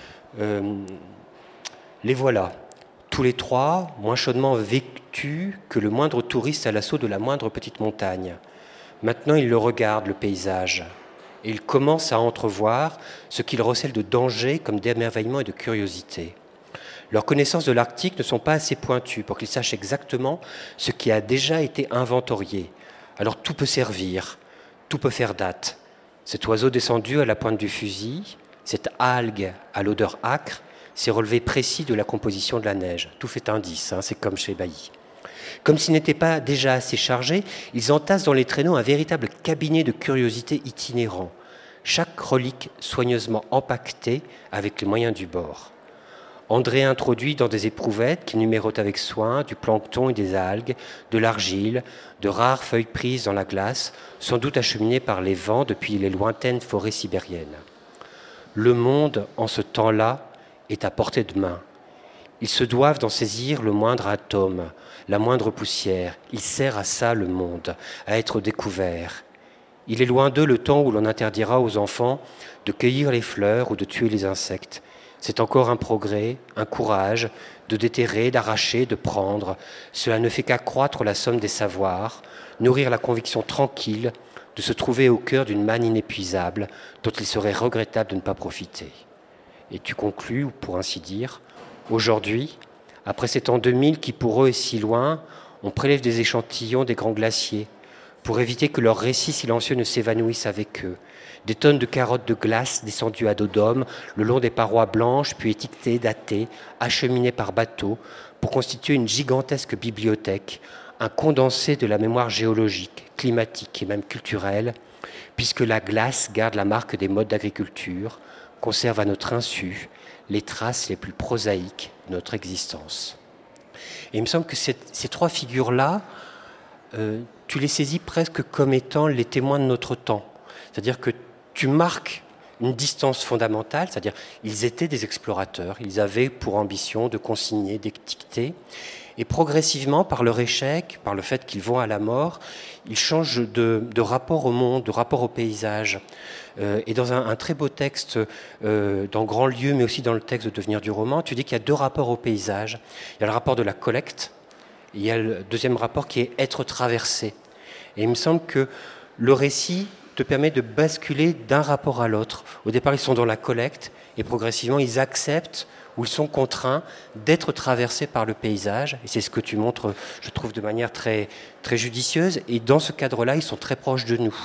Euh, les voilà, tous les trois, moins chaudement vêtus que le moindre touriste à l'assaut de la moindre petite montagne. Maintenant, ils le regardent, le paysage, et ils commencent à entrevoir ce qu'ils recèlent de danger comme d'émerveillement et de curiosité. Leurs connaissances de l'Arctique ne sont pas assez pointues pour qu'ils sachent exactement ce qui a déjà été inventorié. Alors tout peut servir. Tout peut faire date. Cet oiseau descendu à la pointe du fusil, cette algue à l'odeur âcre, c'est relevé précis de la composition de la neige. Tout fait indice, hein, c'est comme chez Bailly. Comme s'ils n'étaient pas déjà assez chargés, ils entassent dans les traîneaux un véritable cabinet de curiosité itinérant, chaque relique soigneusement empaquetée avec les moyens du bord. André introduit dans des éprouvettes qu'il numérote avec soin du plancton et des algues, de l'argile, de rares feuilles prises dans la glace, sans doute acheminées par les vents depuis les lointaines forêts sibériennes. Le monde, en ce temps-là, est à portée de main. Ils se doivent d'en saisir le moindre atome, la moindre poussière. Il sert à ça le monde, à être découvert. Il est loin d'eux le temps où l'on interdira aux enfants de cueillir les fleurs ou de tuer les insectes. C'est encore un progrès, un courage, de déterrer, d'arracher, de prendre. Cela ne fait qu'accroître la somme des savoirs, nourrir la conviction tranquille de se trouver au cœur d'une manne inépuisable dont il serait regrettable de ne pas profiter. Et tu conclus, ou pour ainsi dire, aujourd'hui, après ces temps deux mille qui pour eux est si loin, on prélève des échantillons des grands glaciers pour éviter que leurs récits silencieux ne s'évanouissent avec eux. Des tonnes de carottes de glace descendues à dos d'homme, le long des parois blanches, puis étiquetées, datées, acheminées par bateau, pour constituer une gigantesque bibliothèque, un condensé de la mémoire géologique, climatique et même culturelle, puisque la glace garde la marque des modes d'agriculture, conserve à notre insu les traces les plus prosaïques de notre existence. Et il me semble que cette, ces trois figures-là, euh, tu les saisis presque comme étant les témoins de notre temps. C'est-à-dire que tu marques une distance fondamentale, c'est-à-dire ils étaient des explorateurs, ils avaient pour ambition de consigner, d'étiqueter, et progressivement, par leur échec, par le fait qu'ils vont à la mort, ils changent de, de rapport au monde, de rapport au paysage. Euh, et dans un, un très beau texte, euh, dans Grand Lieu, mais aussi dans le texte de Devenir du roman, tu dis qu'il y a deux rapports au paysage. Il y a le rapport de la collecte, et il y a le deuxième rapport qui est être traversé. Et il me semble que le récit te permet de basculer d'un rapport à l'autre. Au départ, ils sont dans la collecte, et progressivement, ils acceptent où ils sont contraints d'être traversés par le paysage. Et c'est ce que tu montres, je trouve, de manière très, très judicieuse. Et dans ce cadre-là, ils sont très proches de nous.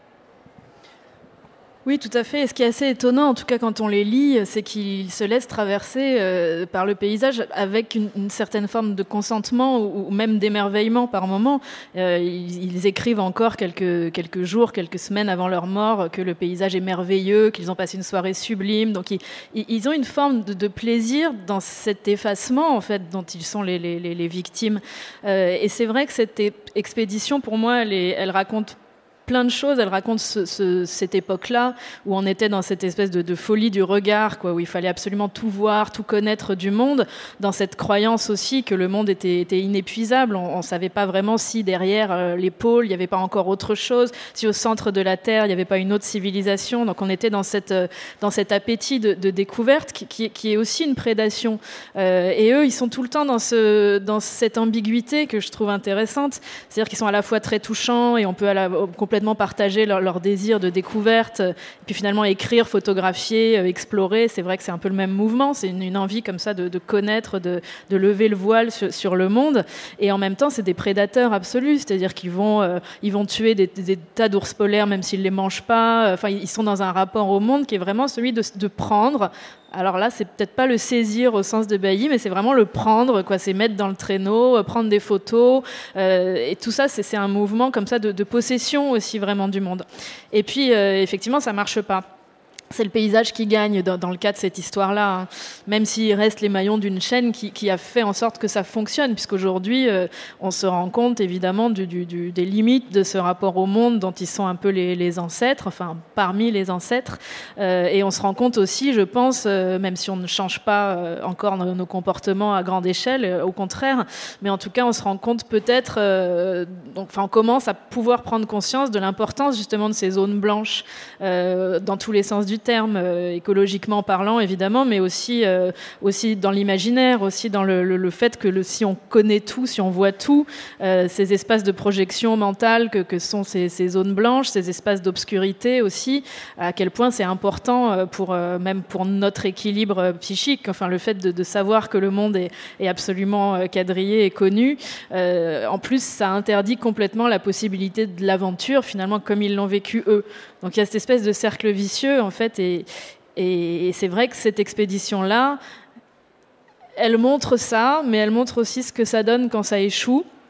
Oui, tout à fait. Et ce qui est assez étonnant, en tout cas quand on les lit, c'est qu'ils se laissent traverser euh, par le paysage avec une, une certaine forme de consentement ou, ou même d'émerveillement par moment. Euh, ils, ils écrivent encore quelques, quelques jours, quelques semaines avant leur mort que le paysage est merveilleux, qu'ils ont passé une soirée sublime. Donc ils, ils ont une forme de, de plaisir dans cet effacement en fait dont ils sont les, les, les victimes. Euh, et c'est vrai que cette expédition, pour moi, elle, est, elle raconte plein de choses. Elle raconte ce, ce, cette époque-là où on était dans cette espèce de, de folie du regard, quoi, où il fallait absolument tout voir, tout connaître du monde, dans cette croyance aussi que le monde était, était inépuisable. On ne savait pas vraiment si derrière euh, les pôles, il n'y avait pas encore autre chose, si au centre de la Terre, il n'y avait pas une autre civilisation. Donc on était dans, cette, euh, dans cet appétit de, de découverte qui, qui, qui est aussi une prédation. Euh, et eux, ils sont tout le temps dans, ce, dans cette ambiguïté que je trouve intéressante. C'est-à-dire qu'ils sont à la fois très touchants et on peut à la, complètement partager leur, leur désir de découverte, et puis finalement écrire, photographier, euh, explorer. C'est vrai que c'est un peu le même mouvement, c'est une, une envie comme ça de, de connaître, de, de lever le voile sur, sur le monde, et en même temps c'est des prédateurs absolus, c'est-à-dire qu'ils vont, euh, ils vont tuer des, des tas d'ours polaires même s'ils ne les mangent pas. Enfin, ils sont dans un rapport au monde qui est vraiment celui de, de prendre. Alors là, c'est peut-être pas le saisir au sens de Bailly, mais c'est vraiment le prendre, quoi. C'est mettre dans le traîneau, prendre des photos, euh, et tout ça, c'est, c'est un mouvement comme ça de, de possession aussi vraiment du monde. Et puis, euh, effectivement, ça marche pas. C'est le paysage qui gagne dans, dans le cas de cette histoire-là, hein. Même s'il reste les maillons d'une chaîne qui, qui a fait en sorte que ça fonctionne, puisqu'aujourd'hui, euh, on se rend compte évidemment du, du, du, des limites de ce rapport au monde dont ils sont un peu les, les ancêtres, enfin parmi les ancêtres, euh, et on se rend compte aussi, je pense, euh, même si on ne change pas euh, encore nos, nos comportements à grande échelle, euh, au contraire, mais en tout cas, on se rend compte peut-être, euh, donc, enfin, on commence à pouvoir prendre conscience de l'importance justement de ces zones blanches euh, dans tous les sens du terme, euh, écologiquement parlant évidemment, mais aussi, euh, aussi dans l'imaginaire, aussi dans le, le, le fait que le, si on connaît tout, si on voit tout, euh, ces espaces de projection mentale que, que sont ces, ces zones blanches, ces espaces d'obscurité aussi, à quel point c'est important pour, euh, même pour notre équilibre psychique, enfin le fait de, de savoir que le monde est, est absolument quadrillé et connu. Euh, en plus, ça interdit complètement la possibilité de l'aventure, finalement, comme ils l'ont vécu eux. Donc il y a cette espèce de cercle vicieux, en fait, et, et, et c'est vrai que cette expédition-là, elle montre ça, mais elle montre aussi ce que ça donne quand ça échoue.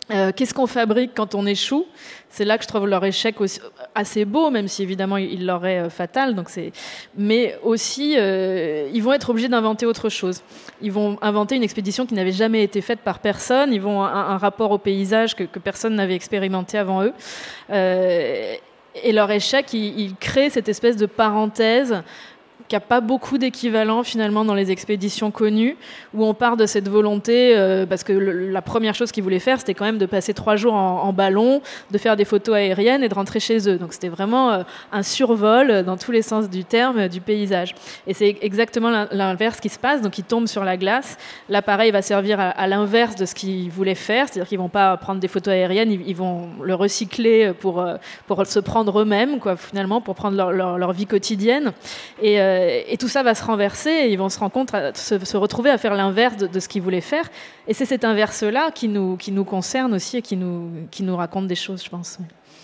Euh, qu'est-ce qu'on fabrique quand on échoue ? C'est là que je trouve leur échec aussi assez beau, même si évidemment il leur est euh, fatal. Donc c'est... Mais aussi, euh, ils vont être obligés d'inventer autre chose. Ils vont inventer une expédition qui n'avait jamais été faite par personne. Ils vont un, un rapport au paysage que, que personne n'avait expérimenté avant eux. Euh, et leur échec, il, il crée cette espèce de parenthèse qui n'a pas beaucoup d'équivalent finalement dans les expéditions connues, où on part de cette volonté, euh, parce que le, la première chose qu'ils voulaient faire, c'était quand même de passer trois jours en, en ballon, de faire des photos aériennes et de rentrer chez eux. Donc c'était vraiment euh, un survol dans tous les sens du terme du paysage. Et c'est exactement l'inverse qui se passe. Donc ils tombent sur la glace. L'appareil va servir à, à l'inverse de ce qu'ils voulaient faire, c'est-à-dire qu'ils vont pas prendre des photos aériennes, ils, ils vont le recycler pour, pour se prendre eux-mêmes, quoi, finalement, pour prendre leur, leur, leur vie quotidienne. Et euh, Et tout ça va se renverser et ils vont se, rendre compte à, se, se retrouver à faire l'inverse de, de ce qu'ils voulaient faire. Et c'est cet inverse-là qui nous, qui nous concerne aussi et qui nous, qui nous raconte des choses, je pense.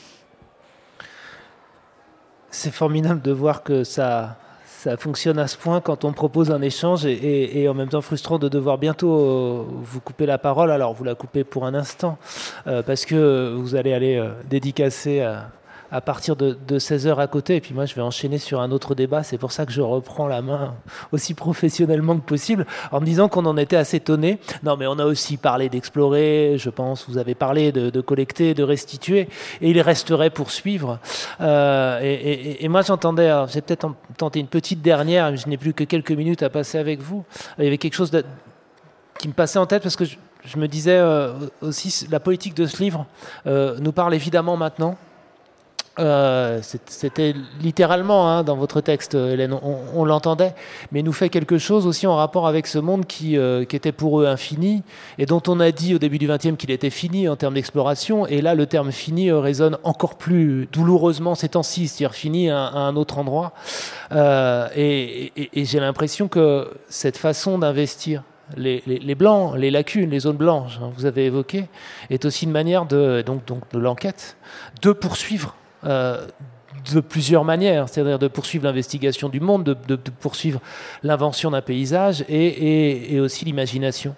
C'est formidable de voir que ça, ça fonctionne à ce point quand on propose un échange et, et, et en même temps frustrant de devoir bientôt euh, vous couper la parole. Alors vous la coupez pour un instant euh, parce que vous allez aller euh, dédicacer à... à partir de, de seize heures à côté, et puis moi je vais enchaîner sur un autre débat, c'est pour ça que je reprends la main aussi professionnellement que possible, en me disant qu'on en était assez étonnés. Non mais on a aussi parlé d'explorer, je pense, vous avez parlé de, de collecter, de restituer, et il resterait pour suivre. Euh, et, et, et moi j'entendais, alors, j'ai peut-être tenté une petite dernière, je n'ai plus que quelques minutes à passer avec vous, il y avait quelque chose de, qui me passait en tête, parce que je, je me disais euh, aussi, la politique de ce livre euh, nous parle évidemment maintenant. Euh, c'était littéralement hein, dans votre texte, Hélène, on, on l'entendait, mais nous fait quelque chose aussi en rapport avec ce monde qui, euh, qui était pour eux infini et dont on a dit au début du vingtième qu'il était fini en termes d'exploration, et là le terme fini euh, résonne encore plus douloureusement ces temps-ci, c'est-à-dire fini à, à un autre endroit. Euh, et, et, et j'ai l'impression que cette façon d'investir Les, les, les blancs, les lacunes, les zones blanches, hein, vous avez évoqué, est aussi une manière de, donc, donc de l'enquête, de poursuivre euh, de plusieurs manières, c'est-à-dire de poursuivre l'investigation du monde, de, de, de poursuivre l'invention d'un paysage et, et, et aussi l'imagination.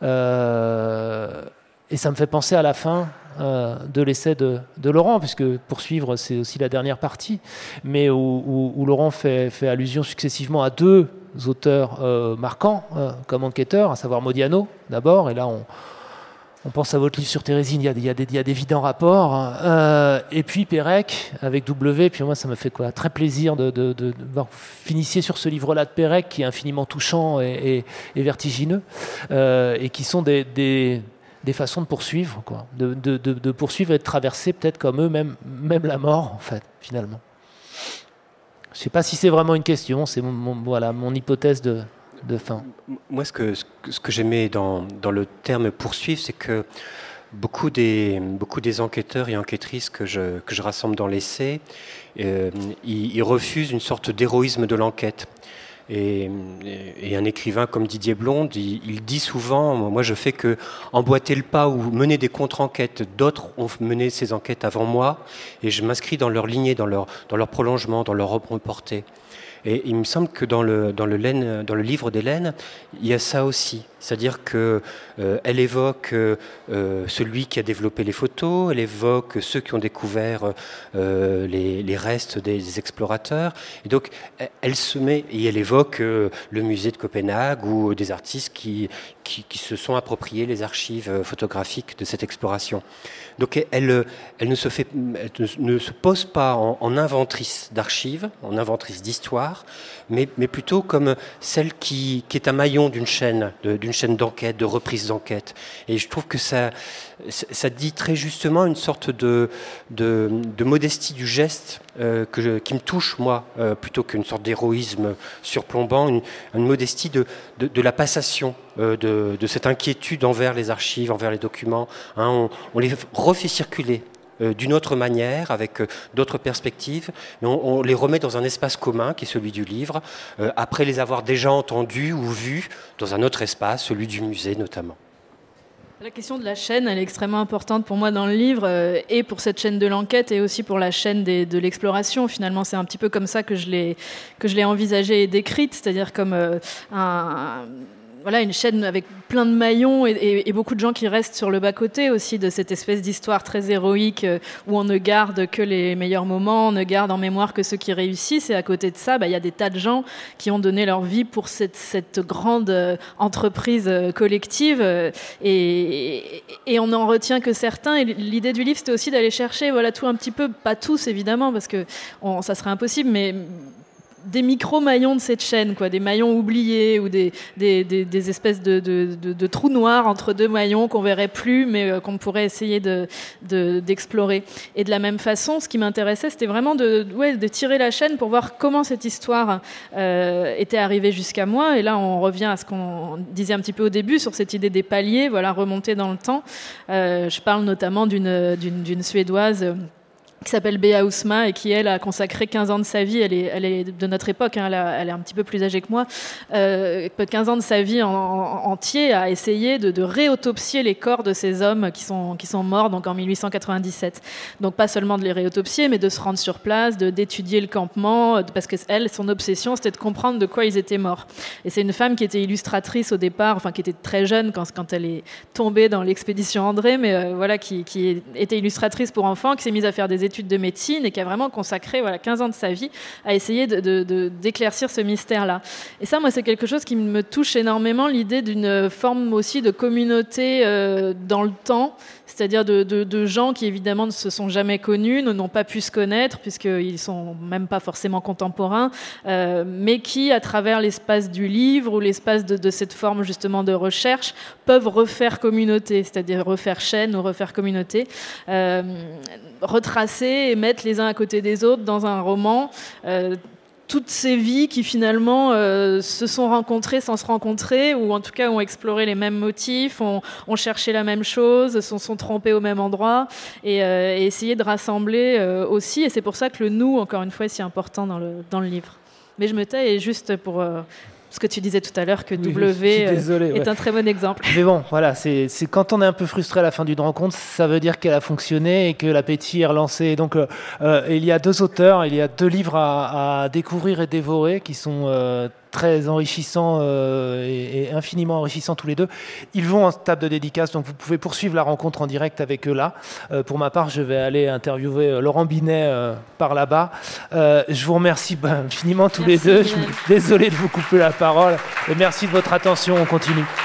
Euh, et ça me fait penser à la fin euh, de l'essai de, de Laurent, puisque poursuivre, c'est aussi la dernière partie, mais où, où, où Laurent fait, fait allusion successivement à deux auteurs euh, marquants euh, comme enquêteurs, à savoir Modiano d'abord, et là on, on pense à votre livre sur Thérésine, il y a, il y a, des, il y a d'évidents rapports, hein, euh, et puis Pérec avec W, puis moi ça me fait quoi, très plaisir de, de, de, de voir que vous finissiez sur ce livre-là de Pérec qui est infiniment touchant et, et, et vertigineux, euh, et qui sont des, des, des façons de poursuivre, quoi, de, de, de, de poursuivre et de traverser peut-être comme eux, même, même la mort en fait, finalement. Je ne sais pas si c'est vraiment une question, c'est mon, mon, voilà, mon hypothèse de, de fin. Moi, ce que, ce que j'aimais dans, dans le terme poursuivre, c'est que beaucoup des, beaucoup des enquêteurs et enquêtrices que je, que je rassemble dans l'essai, euh, ils, ils refusent une sorte d'héroïsme de l'enquête. Et, et un écrivain comme Didier Blonde, il, il dit souvent, moi je fais que emboîter le pas ou mener des contre-enquêtes. D'autres ont mené ces enquêtes avant moi et je m'inscris dans leur lignée, dans leur, dans leur prolongement, dans leur reporté. Et il me semble que dans le, dans le, Laine, dans le livre d'Hélène, il y a ça aussi. C'est-à-dire qu'elle euh, évoque euh, celui qui a développé les photos, elle évoque ceux qui ont découvert euh, les, les restes des, des explorateurs. Et donc, elle se met, et elle évoque euh, le musée de Copenhague ou des artistes qui, qui, qui se sont appropriés les archives photographiques de cette exploration. Donc, elle, elle, ne, se fait, elle ne se pose pas en, en inventrice d'archives, en inventrice d'histoire, mais, mais plutôt comme celle qui, qui est un maillon d'une chaîne, de, d'une chaîne d'enquête, de reprise d'enquête. Et je trouve que ça, ça dit très justement une sorte de, de, de modestie du geste euh, que je, qui me touche, moi, euh, plutôt qu'une sorte d'héroïsme surplombant, une, une modestie de, de, de la passation, euh, de, de cette inquiétude envers les archives, envers les documents. Hein, on, on les refait circuler euh, d'une autre manière, avec euh, d'autres perspectives, mais on, on les remet dans un espace commun qui est celui du livre, euh, après les avoir déjà entendus ou vus dans un autre espace, celui du musée notamment. La question de la chaîne, elle est extrêmement importante pour moi dans le livre, euh, et pour cette chaîne de l'enquête, et aussi pour la chaîne des, de l'exploration. Finalement, c'est un petit peu comme ça que je l'ai, que je l'ai envisagée et décrite, c'est-à-dire comme euh, un... voilà, une chaîne avec plein de maillons et, et, et beaucoup de gens qui restent sur le bas-côté aussi de cette espèce d'histoire très héroïque euh, où on ne garde que les meilleurs moments, on ne garde en mémoire que ceux qui réussissent. Et à côté de ça, bah, y a des tas de gens qui ont donné leur vie pour cette, cette grande euh, entreprise euh, collective. Euh, et, et on n'en retient que certains. Et l'idée du livre, c'était aussi d'aller chercher voilà, tout un petit peu, pas tous évidemment, parce que on, ça serait impossible, mais des micro-maillons de cette chaîne, quoi, des maillons oubliés ou des, des, des, des espèces de, de, de, de trous noirs entre deux maillons qu'on verrait plus, mais euh, qu'on pourrait essayer de, de, d'explorer. Et de la même façon, ce qui m'intéressait, c'était vraiment de, ouais, de tirer la chaîne pour voir comment cette histoire euh, était arrivée jusqu'à moi. Et là, on revient à ce qu'on disait un petit peu au début sur cette idée des paliers, voilà, remonter dans le temps. Euh, je parle notamment d'une, d'une, d'une Suédoise qui s'appelle Bea Ousma et qui, elle, a consacré quinze ans de sa vie, elle est, elle est de notre époque, hein, elle, a, elle est un petit peu plus âgée que moi, euh, quinze ans de sa vie en, en, entier à essayer de, de réautopsier les corps de ces hommes qui sont, qui sont morts donc en mille huit cent quatre-vingt-dix-sept. Donc pas seulement de les réautopsier, mais de se rendre sur place, de, d'étudier le campement, parce que elle, son obsession, c'était de comprendre de quoi ils étaient morts. Et c'est une femme qui était illustratrice au départ, enfin qui était très jeune quand, quand elle est tombée dans l'expédition André, mais euh, voilà, qui, qui était illustratrice pour enfants, qui s'est mise à faire des études de médecine et qui a vraiment consacré voilà, quinze ans de sa vie à essayer de, de, de, d'éclaircir ce mystère-là. Et ça, moi, c'est quelque chose qui me touche énormément, l'idée d'une forme aussi de communauté euh, dans le temps, c'est-à-dire de, de, de gens qui, évidemment, ne se sont jamais connus, ne n'ont pas pu se connaître, puisqu'ils ne sont même pas forcément contemporains, euh, mais qui, à travers l'espace du livre ou l'espace de, de cette forme, justement, de recherche, peuvent refaire communauté, c'est-à-dire refaire chaîne ou refaire communauté, euh, retracer et mettre les uns à côté des autres dans un roman euh, toutes ces vies qui finalement euh, se sont rencontrées sans se rencontrer, ou en tout cas ont exploré les mêmes motifs, ont, ont cherché la même chose, se sont trompées au même endroit, et, euh, et essayer de rassembler euh, aussi. Et c'est pour ça que le nous, encore une fois, est si important dans le, dans le livre. Mais je me tais, et juste pour... Euh, ce que tu disais tout à l'heure, que oui, W désolé, est ouais. un très bon exemple. Mais bon, voilà, c'est, c'est quand on est un peu frustré à la fin d'une rencontre, ça veut dire qu'elle a fonctionné et que l'appétit est relancé. Donc, euh, euh, il y a deux auteurs, il y a deux livres à, à découvrir et dévorer qui sont euh, très enrichissants euh, et, et infiniment enrichissants tous les deux. Ils vont en table de dédicace, donc vous pouvez poursuivre la rencontre en direct avec eux là. Euh, pour ma part, je vais aller interviewer euh, Laurent Binet euh, par là-bas. Euh, je vous remercie bah, infiniment tous merci, les deux. Je suis désolé de vous couper la parole et merci de votre attention. On continue.